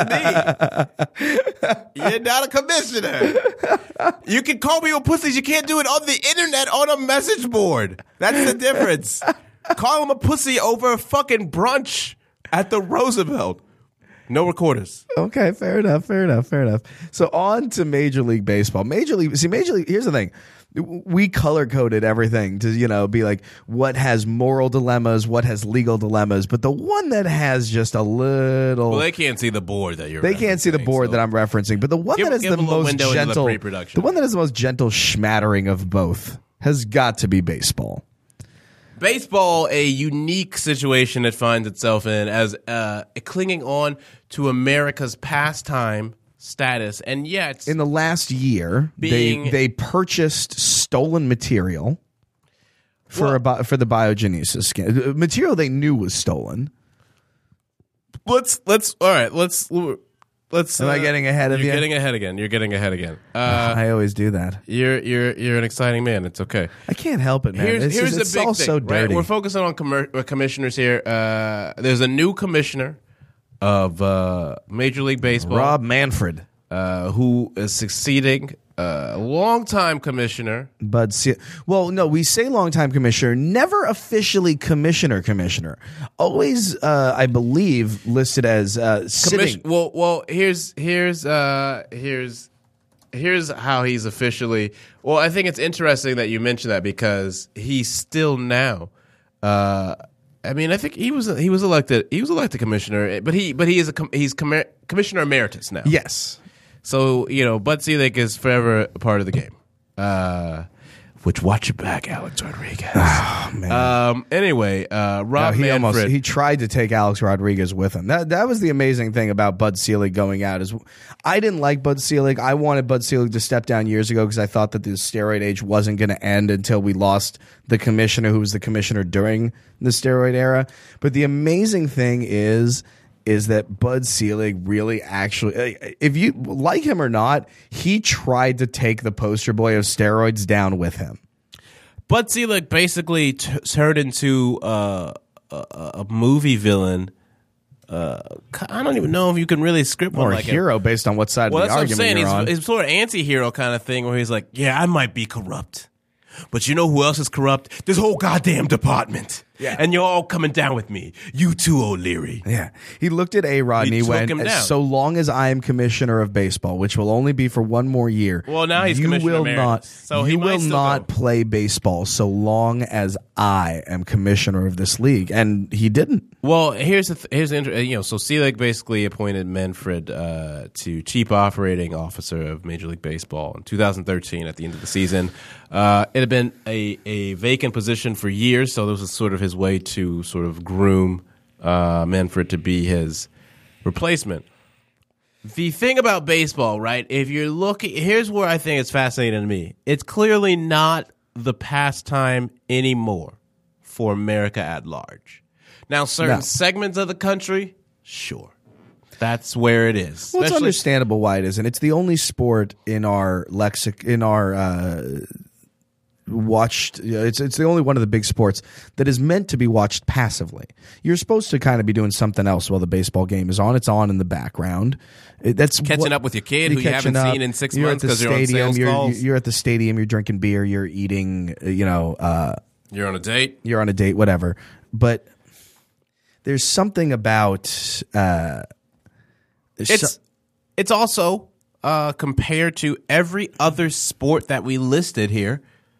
C: me. You're not a commissioner. You can call people pussies. You can't do it on the internet on a message board. That's the difference. Call him a pussy over a fucking brunch at the Roosevelt. No recorders.
B: Okay, fair enough, fair enough, fair enough. So on to Major League Baseball. Major League, see, Major League, here's the thing. We color coded everything to, you know, be like what has moral dilemmas, what has legal dilemmas, but the one that has just a little.
C: Well, they can't see the board that you're.
B: They can't see the board
C: so.
B: that I'm referencing, but the one
C: Give-
B: that is
C: give
B: the
C: a little
B: most
C: window into the
B: gentle,
C: pre-production.
B: the one that is the most gentle schmattering of both has got to be baseball.
C: Baseball, a unique situation it finds itself in as uh, clinging on to America's pastime status, and yet
B: In the last year,
C: Being-
B: they they purchased stolen material for
C: Well-
B: a, bi- for the biogenesis scan. Material they knew was stolen.
C: let's let's all right. Let's let's.
B: Am I getting ahead of
C: you're
B: you?
C: Getting ahead again. You're getting ahead again. Uh,
B: I always do that.
C: you're you're you're an exciting man. It's okay.
B: I can't help it, man.
C: Here's
B: it's
C: here's
B: just,
C: the
B: it's
C: big
B: all
C: thing.
B: so
C: right?
B: dirty.
C: We're focusing on commer- uh, commissioners here. Uh, there's a new commissioner of uh, Major League Baseball,
B: Rob Manfred,
C: uh, who is succeeding uh, a longtime commissioner.
B: Bud. Se- well, no, we say longtime commissioner, never officially commissioner. Commissioner, always, uh, I believe, listed as uh, sitting.
C: Commission- well, well, here's here's uh, here's here's how he's officially. Well, I think it's interesting that you mentioned that because he's still now. Uh, I mean, I think he was he was elected he was elected commissioner, but he but he is a com- he's com- commissioner emeritus now.
B: Yes.
C: So you know, Bud Selig is forever a part of the game. Uh, which watch it back, Alex Rodriguez.
B: Oh, man.
C: Um, anyway, uh, Rob
B: No, he
C: Manfred.
B: almost he tried to take Alex Rodriguez with him. That that was the amazing thing about Bud Selig going out is I didn't like Bud Selig. I wanted Bud Selig to step down years ago because I thought that the steroid age wasn't going to end until we lost the commissioner who was the commissioner during the steroid era. But the amazing thing is is that Bud Selig really actually, if you like him or not, he tried to take the poster boy of steroids down with him.
C: Bud Selig basically t- turned into uh, a, a movie villain. Uh, I don't even know if you can really script one
B: Or a
C: like
B: hero
C: it.
B: based on what side
C: Well,
B: of the
C: that's what I'm
B: argument
C: saying.
B: you're on.
C: He's, he's sort of anti-hero kind of thing where he's like, yeah, I might be corrupt. But you know who else is corrupt? This whole goddamn department.
B: Yeah.
C: And you're all coming down with me. You too, O'Leary.
B: Yeah. He looked at A-Rod and
C: He
B: he
C: took
B: went,
C: him down.
B: so long as I am commissioner of baseball, which will only be for one more year.
C: Well, now he's
B: you
C: commissioner
B: will
C: emeritus,
B: not,
C: so he
B: you
C: might
B: will
C: still
B: not
C: go.
B: play baseball so long as I am commissioner of this league. And he didn't.
C: Well, here's the th- here's the inter- you know so Selig basically appointed Manfred uh, to chief operating officer of Major League Baseball in two thousand thirteen at the end of the season. Uh, it had been a, a vacant position for years, so this was sort of his way to sort of groom uh, Manfred to be his replacement. The thing about baseball, right? If you're looking, here's where I think it's fascinating to me. It's clearly not the pastime anymore for America at large. Now, certain
B: No.
C: segments of the country, sure, that's where it is.
B: Well, it's
C: Especially-
B: understandable why it isn't. It's the only sport in our lexic in our uh, watched. It's it's the only one of the big sports that is meant to be watched passively. You're supposed to kind of be doing something else while the baseball game is on. It's on in the background. It, that's
C: Catching
B: what-
C: up with your kid who you
B: catching
C: haven't
B: up.
C: seen in six
B: You're
C: months
B: at the
C: 'cause you're on
B: stadium,
C: sales
B: you're,
C: calls.
B: You're at the stadium. You're drinking beer. You're eating. uh, You know. Uh,
C: You're on a date.
B: you're on a date. Whatever. But there's something about. Uh, there's
C: It's
B: so-
C: it's also uh, compared to every other sport that we listed here,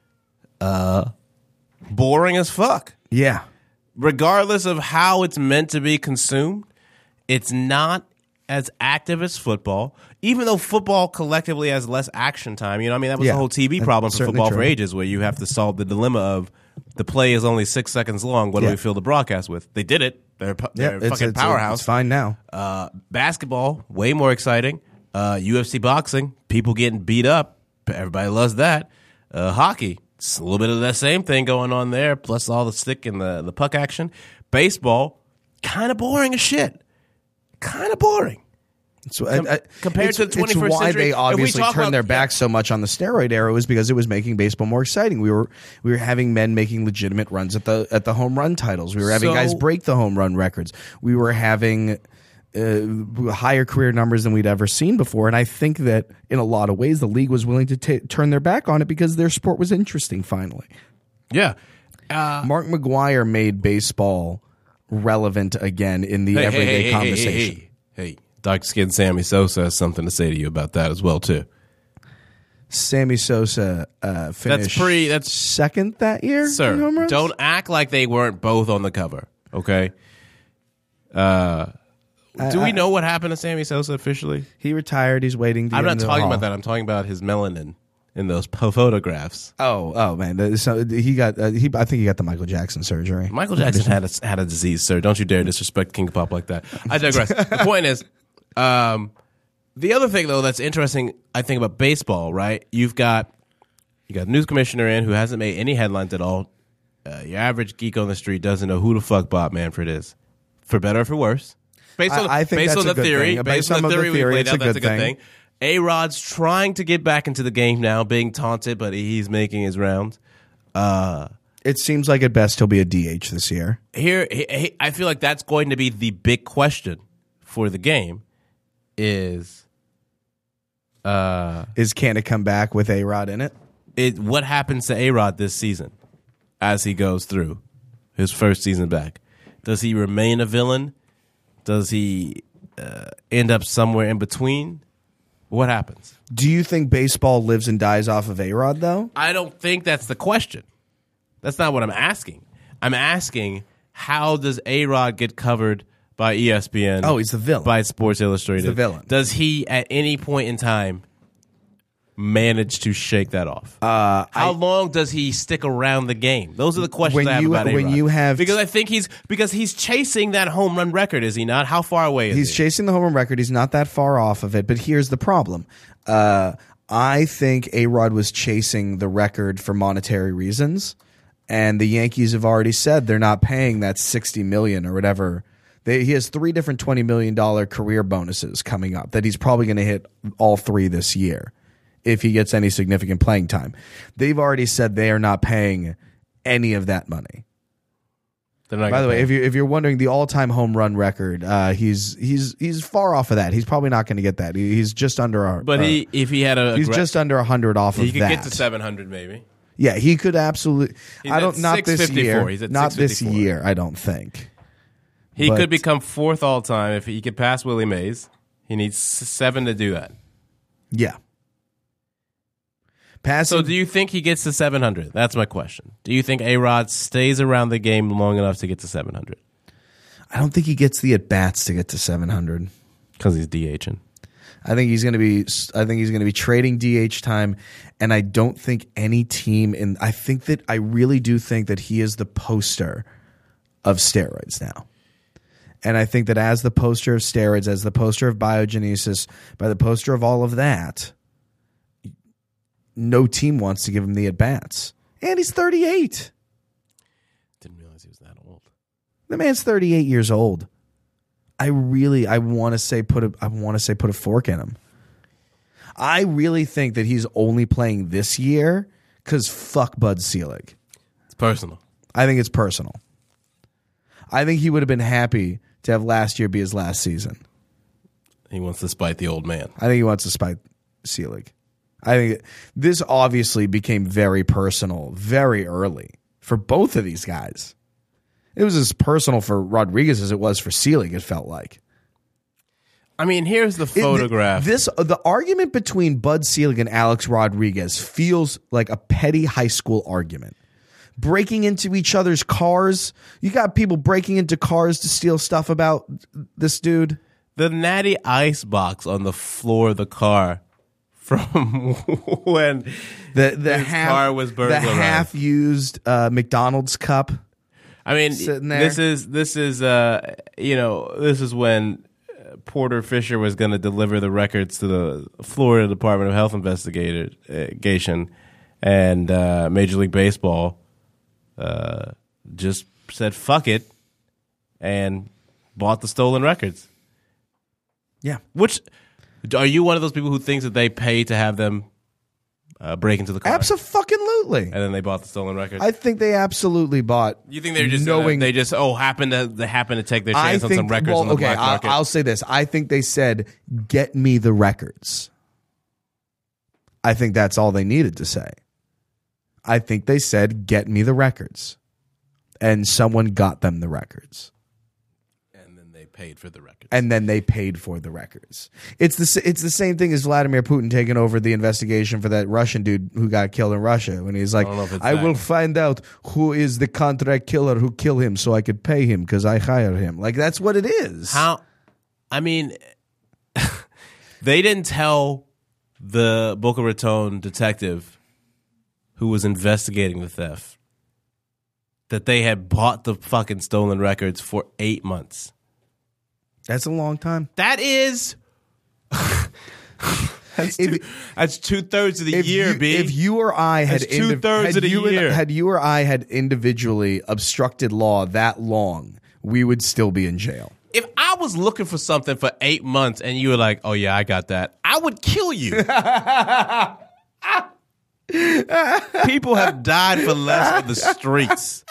C: uh, boring as fuck.
B: yeah.
C: Regardless of how it's meant to be consumed, it's not as active as football. Even though football collectively has less action time, you know, what I mean, that was
B: Yeah,
C: the whole T V
B: that's
C: problem for
B: certainly
C: football
B: true.
C: for ages, where you have to solve the dilemma of the play is only six seconds long. What do
B: Yeah.
C: we fill the broadcast with? They did it. They're, pu-
B: Yeah.
C: they're a
B: It's,
C: fucking
B: it's,
C: powerhouse.
B: It's fine now.
C: Uh, basketball, way more exciting. Uh, U F C boxing, people getting beat up. Everybody loves that. Uh, hockey, it's a little bit of that same thing going on there, plus all the stick and the, the puck action. Baseball, kind of boring as shit. Kind of boring.
B: So,
C: Com-
B: I- I-
C: compared
B: it's,
C: to the twenty-first
B: it's why
C: century,
B: they
C: if we
B: obviously
C: talk
B: turned
C: about-
B: their backs so much on the steroid era was because it was making baseball more exciting. We were we were having men making legitimate runs at the at the home run titles. We were having
C: So-
B: guys break the home run records. We were having uh, higher career numbers than we'd ever seen before. And I think that in a lot of ways the league was willing to ta turn their back on it because their sport was interesting. Finally,
C: Yeah. Uh,
B: Mark McGwire made baseball relevant again in the
C: hey,
B: everyday
C: hey, hey,
B: conversation.
C: Hey, hey, hey, dark skinned Sammy Sosa has something to say to you about that as well, too.
B: Sammy Sosa uh, finished
C: pre- that's-
B: second that year. in home
C: Sir,
B: runs?
C: don't act like they weren't both on the cover, okay? Uh, do we know what happened to Sammy Sosa officially?
B: He retired. He's waiting. To
C: I'm
B: get
C: not
B: into the
C: talking
B: hall.
C: about that. I'm talking about his melanin in those po- photographs.
B: Oh, oh man. The- So he got. Uh, he. I think he got the Michael Jackson surgery.
C: Michael Jackson had a, had a disease, sir. Don't you dare disrespect King of Pop like that. I digress. The point is, um, the other thing though that's interesting, I think about baseball, right? You've got you got a news commissioner in who hasn't made any headlines at all. Uh, your average geek on the street doesn't know who the fuck Bob Manfred is, for better or for worse. Based on,
B: I- I think
C: based
B: that's
C: on
B: a
C: the
B: good
C: theory,
B: thing.
C: based,
B: Based
C: on
B: on
C: the
B: the
C: theory, we
B: theory,
C: laid
B: it's
C: out,
B: a
C: that's a
B: good
C: good thing.
B: thing.
C: A Rod's trying to get back into the game now, being taunted, but he's making his rounds. Uh,
B: It seems like at best he'll be a D H this year.
C: here he- he- I feel like that's going to be the big question for the game is uh
B: Is can it come back with A Rod in it?
C: it what happens to A-Rod this season as he goes through his first season back. Does he remain a villain? Does he uh, end up somewhere in between? what happens?
B: Do you think baseball lives and dies off of A-Rod, though?
C: I don't think that's the question. That's not what I'm asking. I'm asking, how does A-Rod get covered by E S P N?
B: Oh, he's the villain.
C: By Sports Illustrated.
B: He's the villain.
C: Does he, at any point in time, manage to shake that off?
B: Uh,
C: How
B: I,
C: long does he stick around the game? Those are the questions
B: When
C: I have
B: you-
C: about
B: when
C: A-Rod.
B: you have-
C: because I think he's because he's chasing that home run record, is he not? How far away is
B: he's
C: he?
B: chasing the home run record. He's not that far off of it. But here's the problem. Uh, I think A-Rod was chasing the record for monetary reasons. And the Yankees have already said they're not paying that sixty million dollars or whatever. They, he has three different twenty million dollars career bonuses coming up that he's probably going to hit all three this year if he gets any significant playing time. They've already said they are not paying any of that money.
C: They're not
B: By the
C: gonna
B: way,
C: pay.
B: if you if you're wondering the all-time home run record, uh, he's he's he's far off of that. He's probably not going to get that. He, he's just under our.
C: but
B: uh,
C: he, if he had a,
B: he's
C: gra-
B: just under a hundred off
C: he
B: of
C: could
B: that.
C: get to seven hundred maybe.
B: Yeah, he could absolutely.
C: He's
B: I
C: at
B: don't not this
C: six fifty-four.
B: year.
C: He's at
B: Not this
C: six fifty-four.
B: year. I don't think.
C: He
B: But-
C: could become fourth all time if he could pass Willie Mays. He needs s- seven to do that.
B: Yeah. Passing.
C: So do you think he gets to seven hundred? That's my question. Do you think A-Rod stays around the game long enough to get to seven hundred?
B: I don't think he gets the at bats to get to seven hundred.
C: Because he's DHing.
B: I think he's going to be. I think he's going to be trading D H time, and I don't think any team in. I think that I really do think that he is the poster of steroids now, and I think that as the poster of steroids, as the poster of biogenesis, by the poster of all of that, no team wants to give him the at bats, and he's thirty-eight.
C: Didn't realize he was that old.
B: The man's thirty-eight years old. I really, I want to say put a, I want to say put a fork in him. I really think that he's only playing this year because fuck Bud Selig.
C: It's personal.
B: I think it's personal. I think he would have been happy to have last year be his last season.
C: He wants to spite the old man.
B: I think he wants to spite Selig. I think this obviously became very personal very early for both of these guys. It was as personal for Rodriguez as it was for Selig, it felt like.
C: I mean, here's the
B: It-
C: photograph.
B: This the argument between Bud Selig and Alex Rodriguez feels like a petty high school argument. Breaking into each other's cars. You got people breaking into cars to steal stuff about this dude.
C: The Natty Ice box on the floor of the car from when
B: The the
C: his
B: half
C: car was
B: the
C: burglarized.
B: half used uh, McDonald's cup.
C: I mean,
B: Sitting there.
C: this is this is uh, you know, this is when Porter Fisher was going to deliver the records to the Florida Department of Health investigation, and uh, Major League Baseball uh, just said fuck it and bought the stolen records.
B: Yeah.
C: Which, are you one of those people who thinks that they pay to have them uh, break into the car,
B: Absolutely.
C: and then they bought the stolen records?
B: I think they absolutely bought.
C: You think they're just
B: knowing
C: uh, they just oh happen to they happen to take their
B: I
C: chance on
B: think
C: some records
B: well,
C: on the
B: okay,
C: black
B: I'll,
C: market?
B: I'll say this. I think they said, "Get me the records." I think that's all they needed to say. I think they said, "Get me the records," and someone got them the records.
C: and then they paid for the records.
B: And then they paid for the records. It's the s- it's the same thing as Vladimir Putin taking over the investigation for that Russian dude who got killed in Russia. When he's like,
C: I don't know if it's
B: I
C: that.
B: will find out who is the contract killer who killed him, so I could pay him because I hired him. Like that's what it is.
C: How? I mean, they didn't tell the Boca Raton detective who was investigating the theft that they had bought the fucking stolen records for eight months.
B: That's a long time.
C: That is. That's
B: If-
C: two, that's two thirds of the
B: If
C: year,
B: you,
C: B.
B: if you or I had
C: That's two-thirds
B: had
C: of the
B: you and-
C: year.
B: had you or I had individually obstructed law that long, we would still be in jail.
C: If I was looking for something for eight months and you were like, "Oh yeah, I got that," I would kill you. People have died for less in the streets.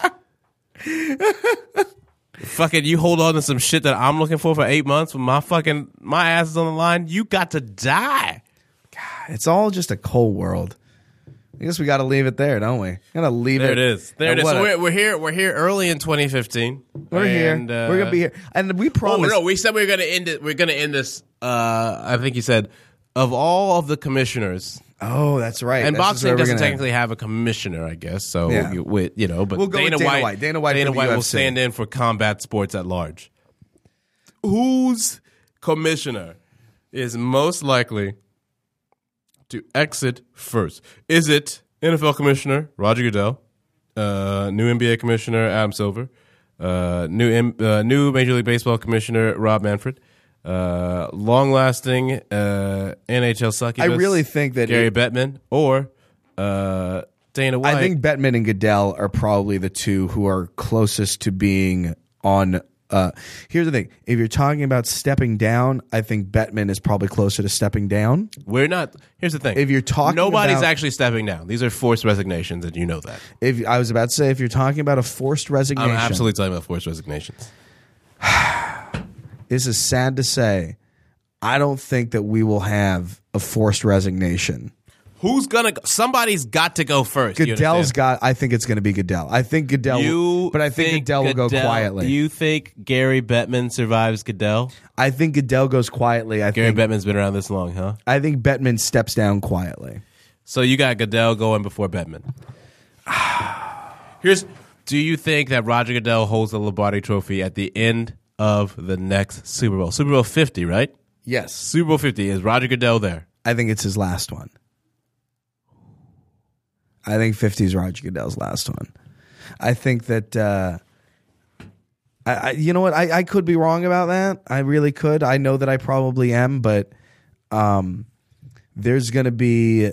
C: Fucking, you hold on to some shit that I'm looking for for eight months when my fucking my ass is on the line. You got to die.
B: It's all just a cold world. I guess we got to leave it there, don't we? Gotta leave
C: There
B: it.
C: it is. There
B: at
C: it is.
B: what
C: So
B: a-
C: we're, we're here. We're here early in twenty fifteen.
B: We're here.
C: And, uh,
B: we're gonna be here, and we
C: Oh
B: promise.
C: no, we said we were gonna end it. We're gonna end this. Uh, I think you said of all of the commissioners,
B: Oh, that's right.
C: and
B: That's just
C: boxing
B: where we're
C: doesn't
B: gonna-
C: technically have a commissioner, I guess. So,
B: Yeah.
C: you, with, you know, but
B: We'll go with
C: Dana,
B: Dana
C: White,
B: White. Dana White for the
C: White
B: U
C: will
B: F C.
C: stand in for combat sports at large. Whose commissioner is most likely to exit first? Is it N F L commissioner Roger Goodell, uh, new N B A commissioner Adam Silver, uh, new M- uh, new Major League Baseball commissioner Rob Manfred, uh, long-lasting uh, N H L succubus
B: I really think that
C: Gary
B: it-
C: Bettman, or uh, Dana White?
B: I think Bettman and Goodell are probably the two who are closest to being on. Uh, here's the thing: if you're talking about stepping down, I think Bettman is probably closer to stepping down.
C: we're not. Here's the thing:
B: If you're talking
C: nobody's
B: about-
C: actually stepping down. These are forced resignations, and you know that.
B: If I was about to say, if you're talking about a forced resignation,
C: I'm absolutely talking about forced resignations.
B: this is sad to say. I don't think that we will have a forced resignation.
C: Who's gonna? Go? Somebody's got to go first. you
B: Goodell's
C: understand?
B: got. I think it's going to be Goodell. I think Goodell.
C: You
B: but I think, Goodell will go
C: Goodell-
B: quietly.
C: You think Gary Bettman survives Goodell?
B: I think Goodell goes quietly. I
C: Gary
B: think.
C: Bettman's been around this long, huh?
B: I think Bettman steps down quietly.
C: So you got Goodell going before Bettman. Here's. Do you think that Roger Goodell holds the Lombardi Trophy at the end of the next Super Bowl? Super Bowl fifty, right?
B: Yes,
C: Super Bowl fifty. Is Roger Goodell there?
B: I think it's his last one. I think fifty is Roger Goodell's last one. I think that. Uh, I, I, you know what? I, I could be wrong about that. I really could. I know that I probably am, but um, there's going to be.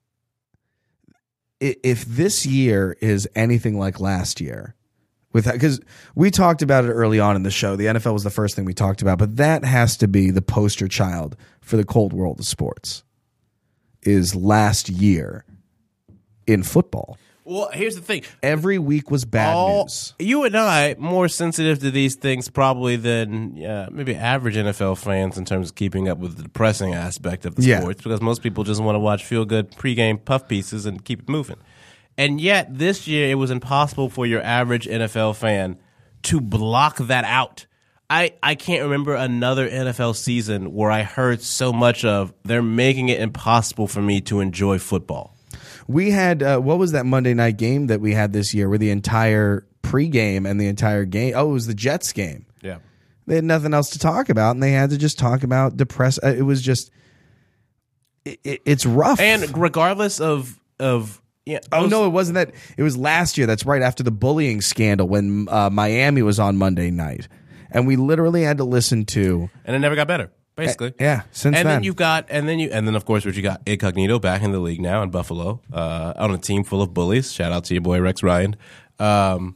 B: i- If this year is anything like last year, with because we talked about it early on in the show, the N F L was the first thing we talked about, but that has to be the poster child for the cold world of sports. Is last year in football.
C: Well, here's the thing.
B: Every week was bad
C: All,
B: news.
C: you and I more sensitive to these things probably than yeah, maybe average N F L fans in terms of keeping up with the depressing aspect of the
B: Yeah.
C: sports, because most people just want to watch feel good pregame puff pieces and keep it moving. And yet this year it was impossible for your average N F L fan to block that out. I, I can't remember another N F L season where I heard so much of they're making it impossible for me to enjoy football.
B: We had uh, what was that Monday night game that we had this year where the entire pregame and the entire game, oh, it was the Jets game.
C: Yeah.
B: They had nothing else to talk about, and they had to just talk about depress. Uh, it was just, it, it, it's rough.
C: And regardless of of yeah,
B: oh
C: those-
B: no, it wasn't that. It was last year. That's right after the bullying scandal when uh, Miami was on Monday night, and we literally had to listen to.
C: and it never got better. Basically,
B: Yeah, since
C: and
B: then.
C: then you've got, and then you, and then of course, Richie got Incognito back in the league now in Buffalo, uh, on a team full of bullies. Shout out to your boy Rex Ryan. Um,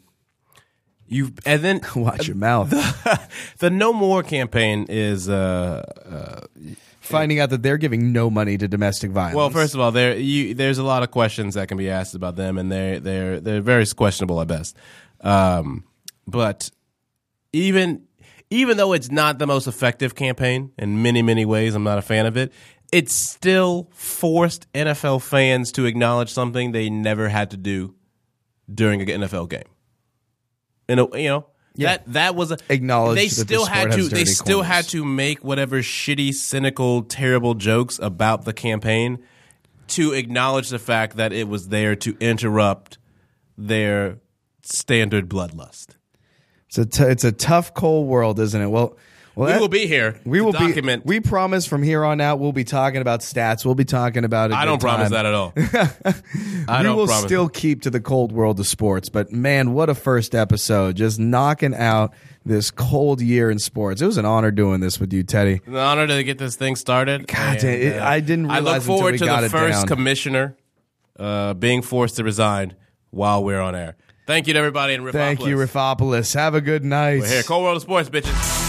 C: you and then
B: Watch your mouth.
C: the No More campaign is uh,
B: Finding out that they're giving no money to domestic violence.
C: well. First of all, there you, there's a lot of questions that can be asked about them, and they're they're they're very questionable at best. Um, but even. Even though it's not the most effective campaign in many, many ways, I'm not a fan of it, it still forced N F L fans to acknowledge something they never had to do during an N F L game. You know, you know
B: Yeah.
C: that that was a,
B: Acknowledge
C: they
B: that the
C: still
B: sport
C: had
B: has
C: to they
B: dirty
C: still
B: corners.
C: had to make whatever shitty, cynical, terrible jokes about the campaign to acknowledge the fact that it was there to interrupt their standard bloodlust.
B: It's a t- it's a tough, cold world, isn't it? Well, well,
C: We
B: that-
C: will be here.
B: We
C: to
B: will
C: document.
B: be. We promise from here on out, we'll be talking about stats. We'll be talking about it.
C: I don't promise that at all. I
B: we
C: don't
B: will
C: promise.
B: still keep to the cold world of sports. But man, what a first episode! Just knocking out this cold year in sports. It was an honor doing this with you, Teddy.
C: It's an honor to get this thing started.
B: God damn, it- I didn't
C: I
B: realize
C: look
B: until
C: forward
B: we
C: to
B: got
C: the
B: it
C: first
B: down.
C: commissioner uh, being forced to resign while we're on air. Thank you to everybody in Riffopolis.
B: Thank you, Riffopolis. Have a good night.
C: We're here. Cold World of Sports, bitches.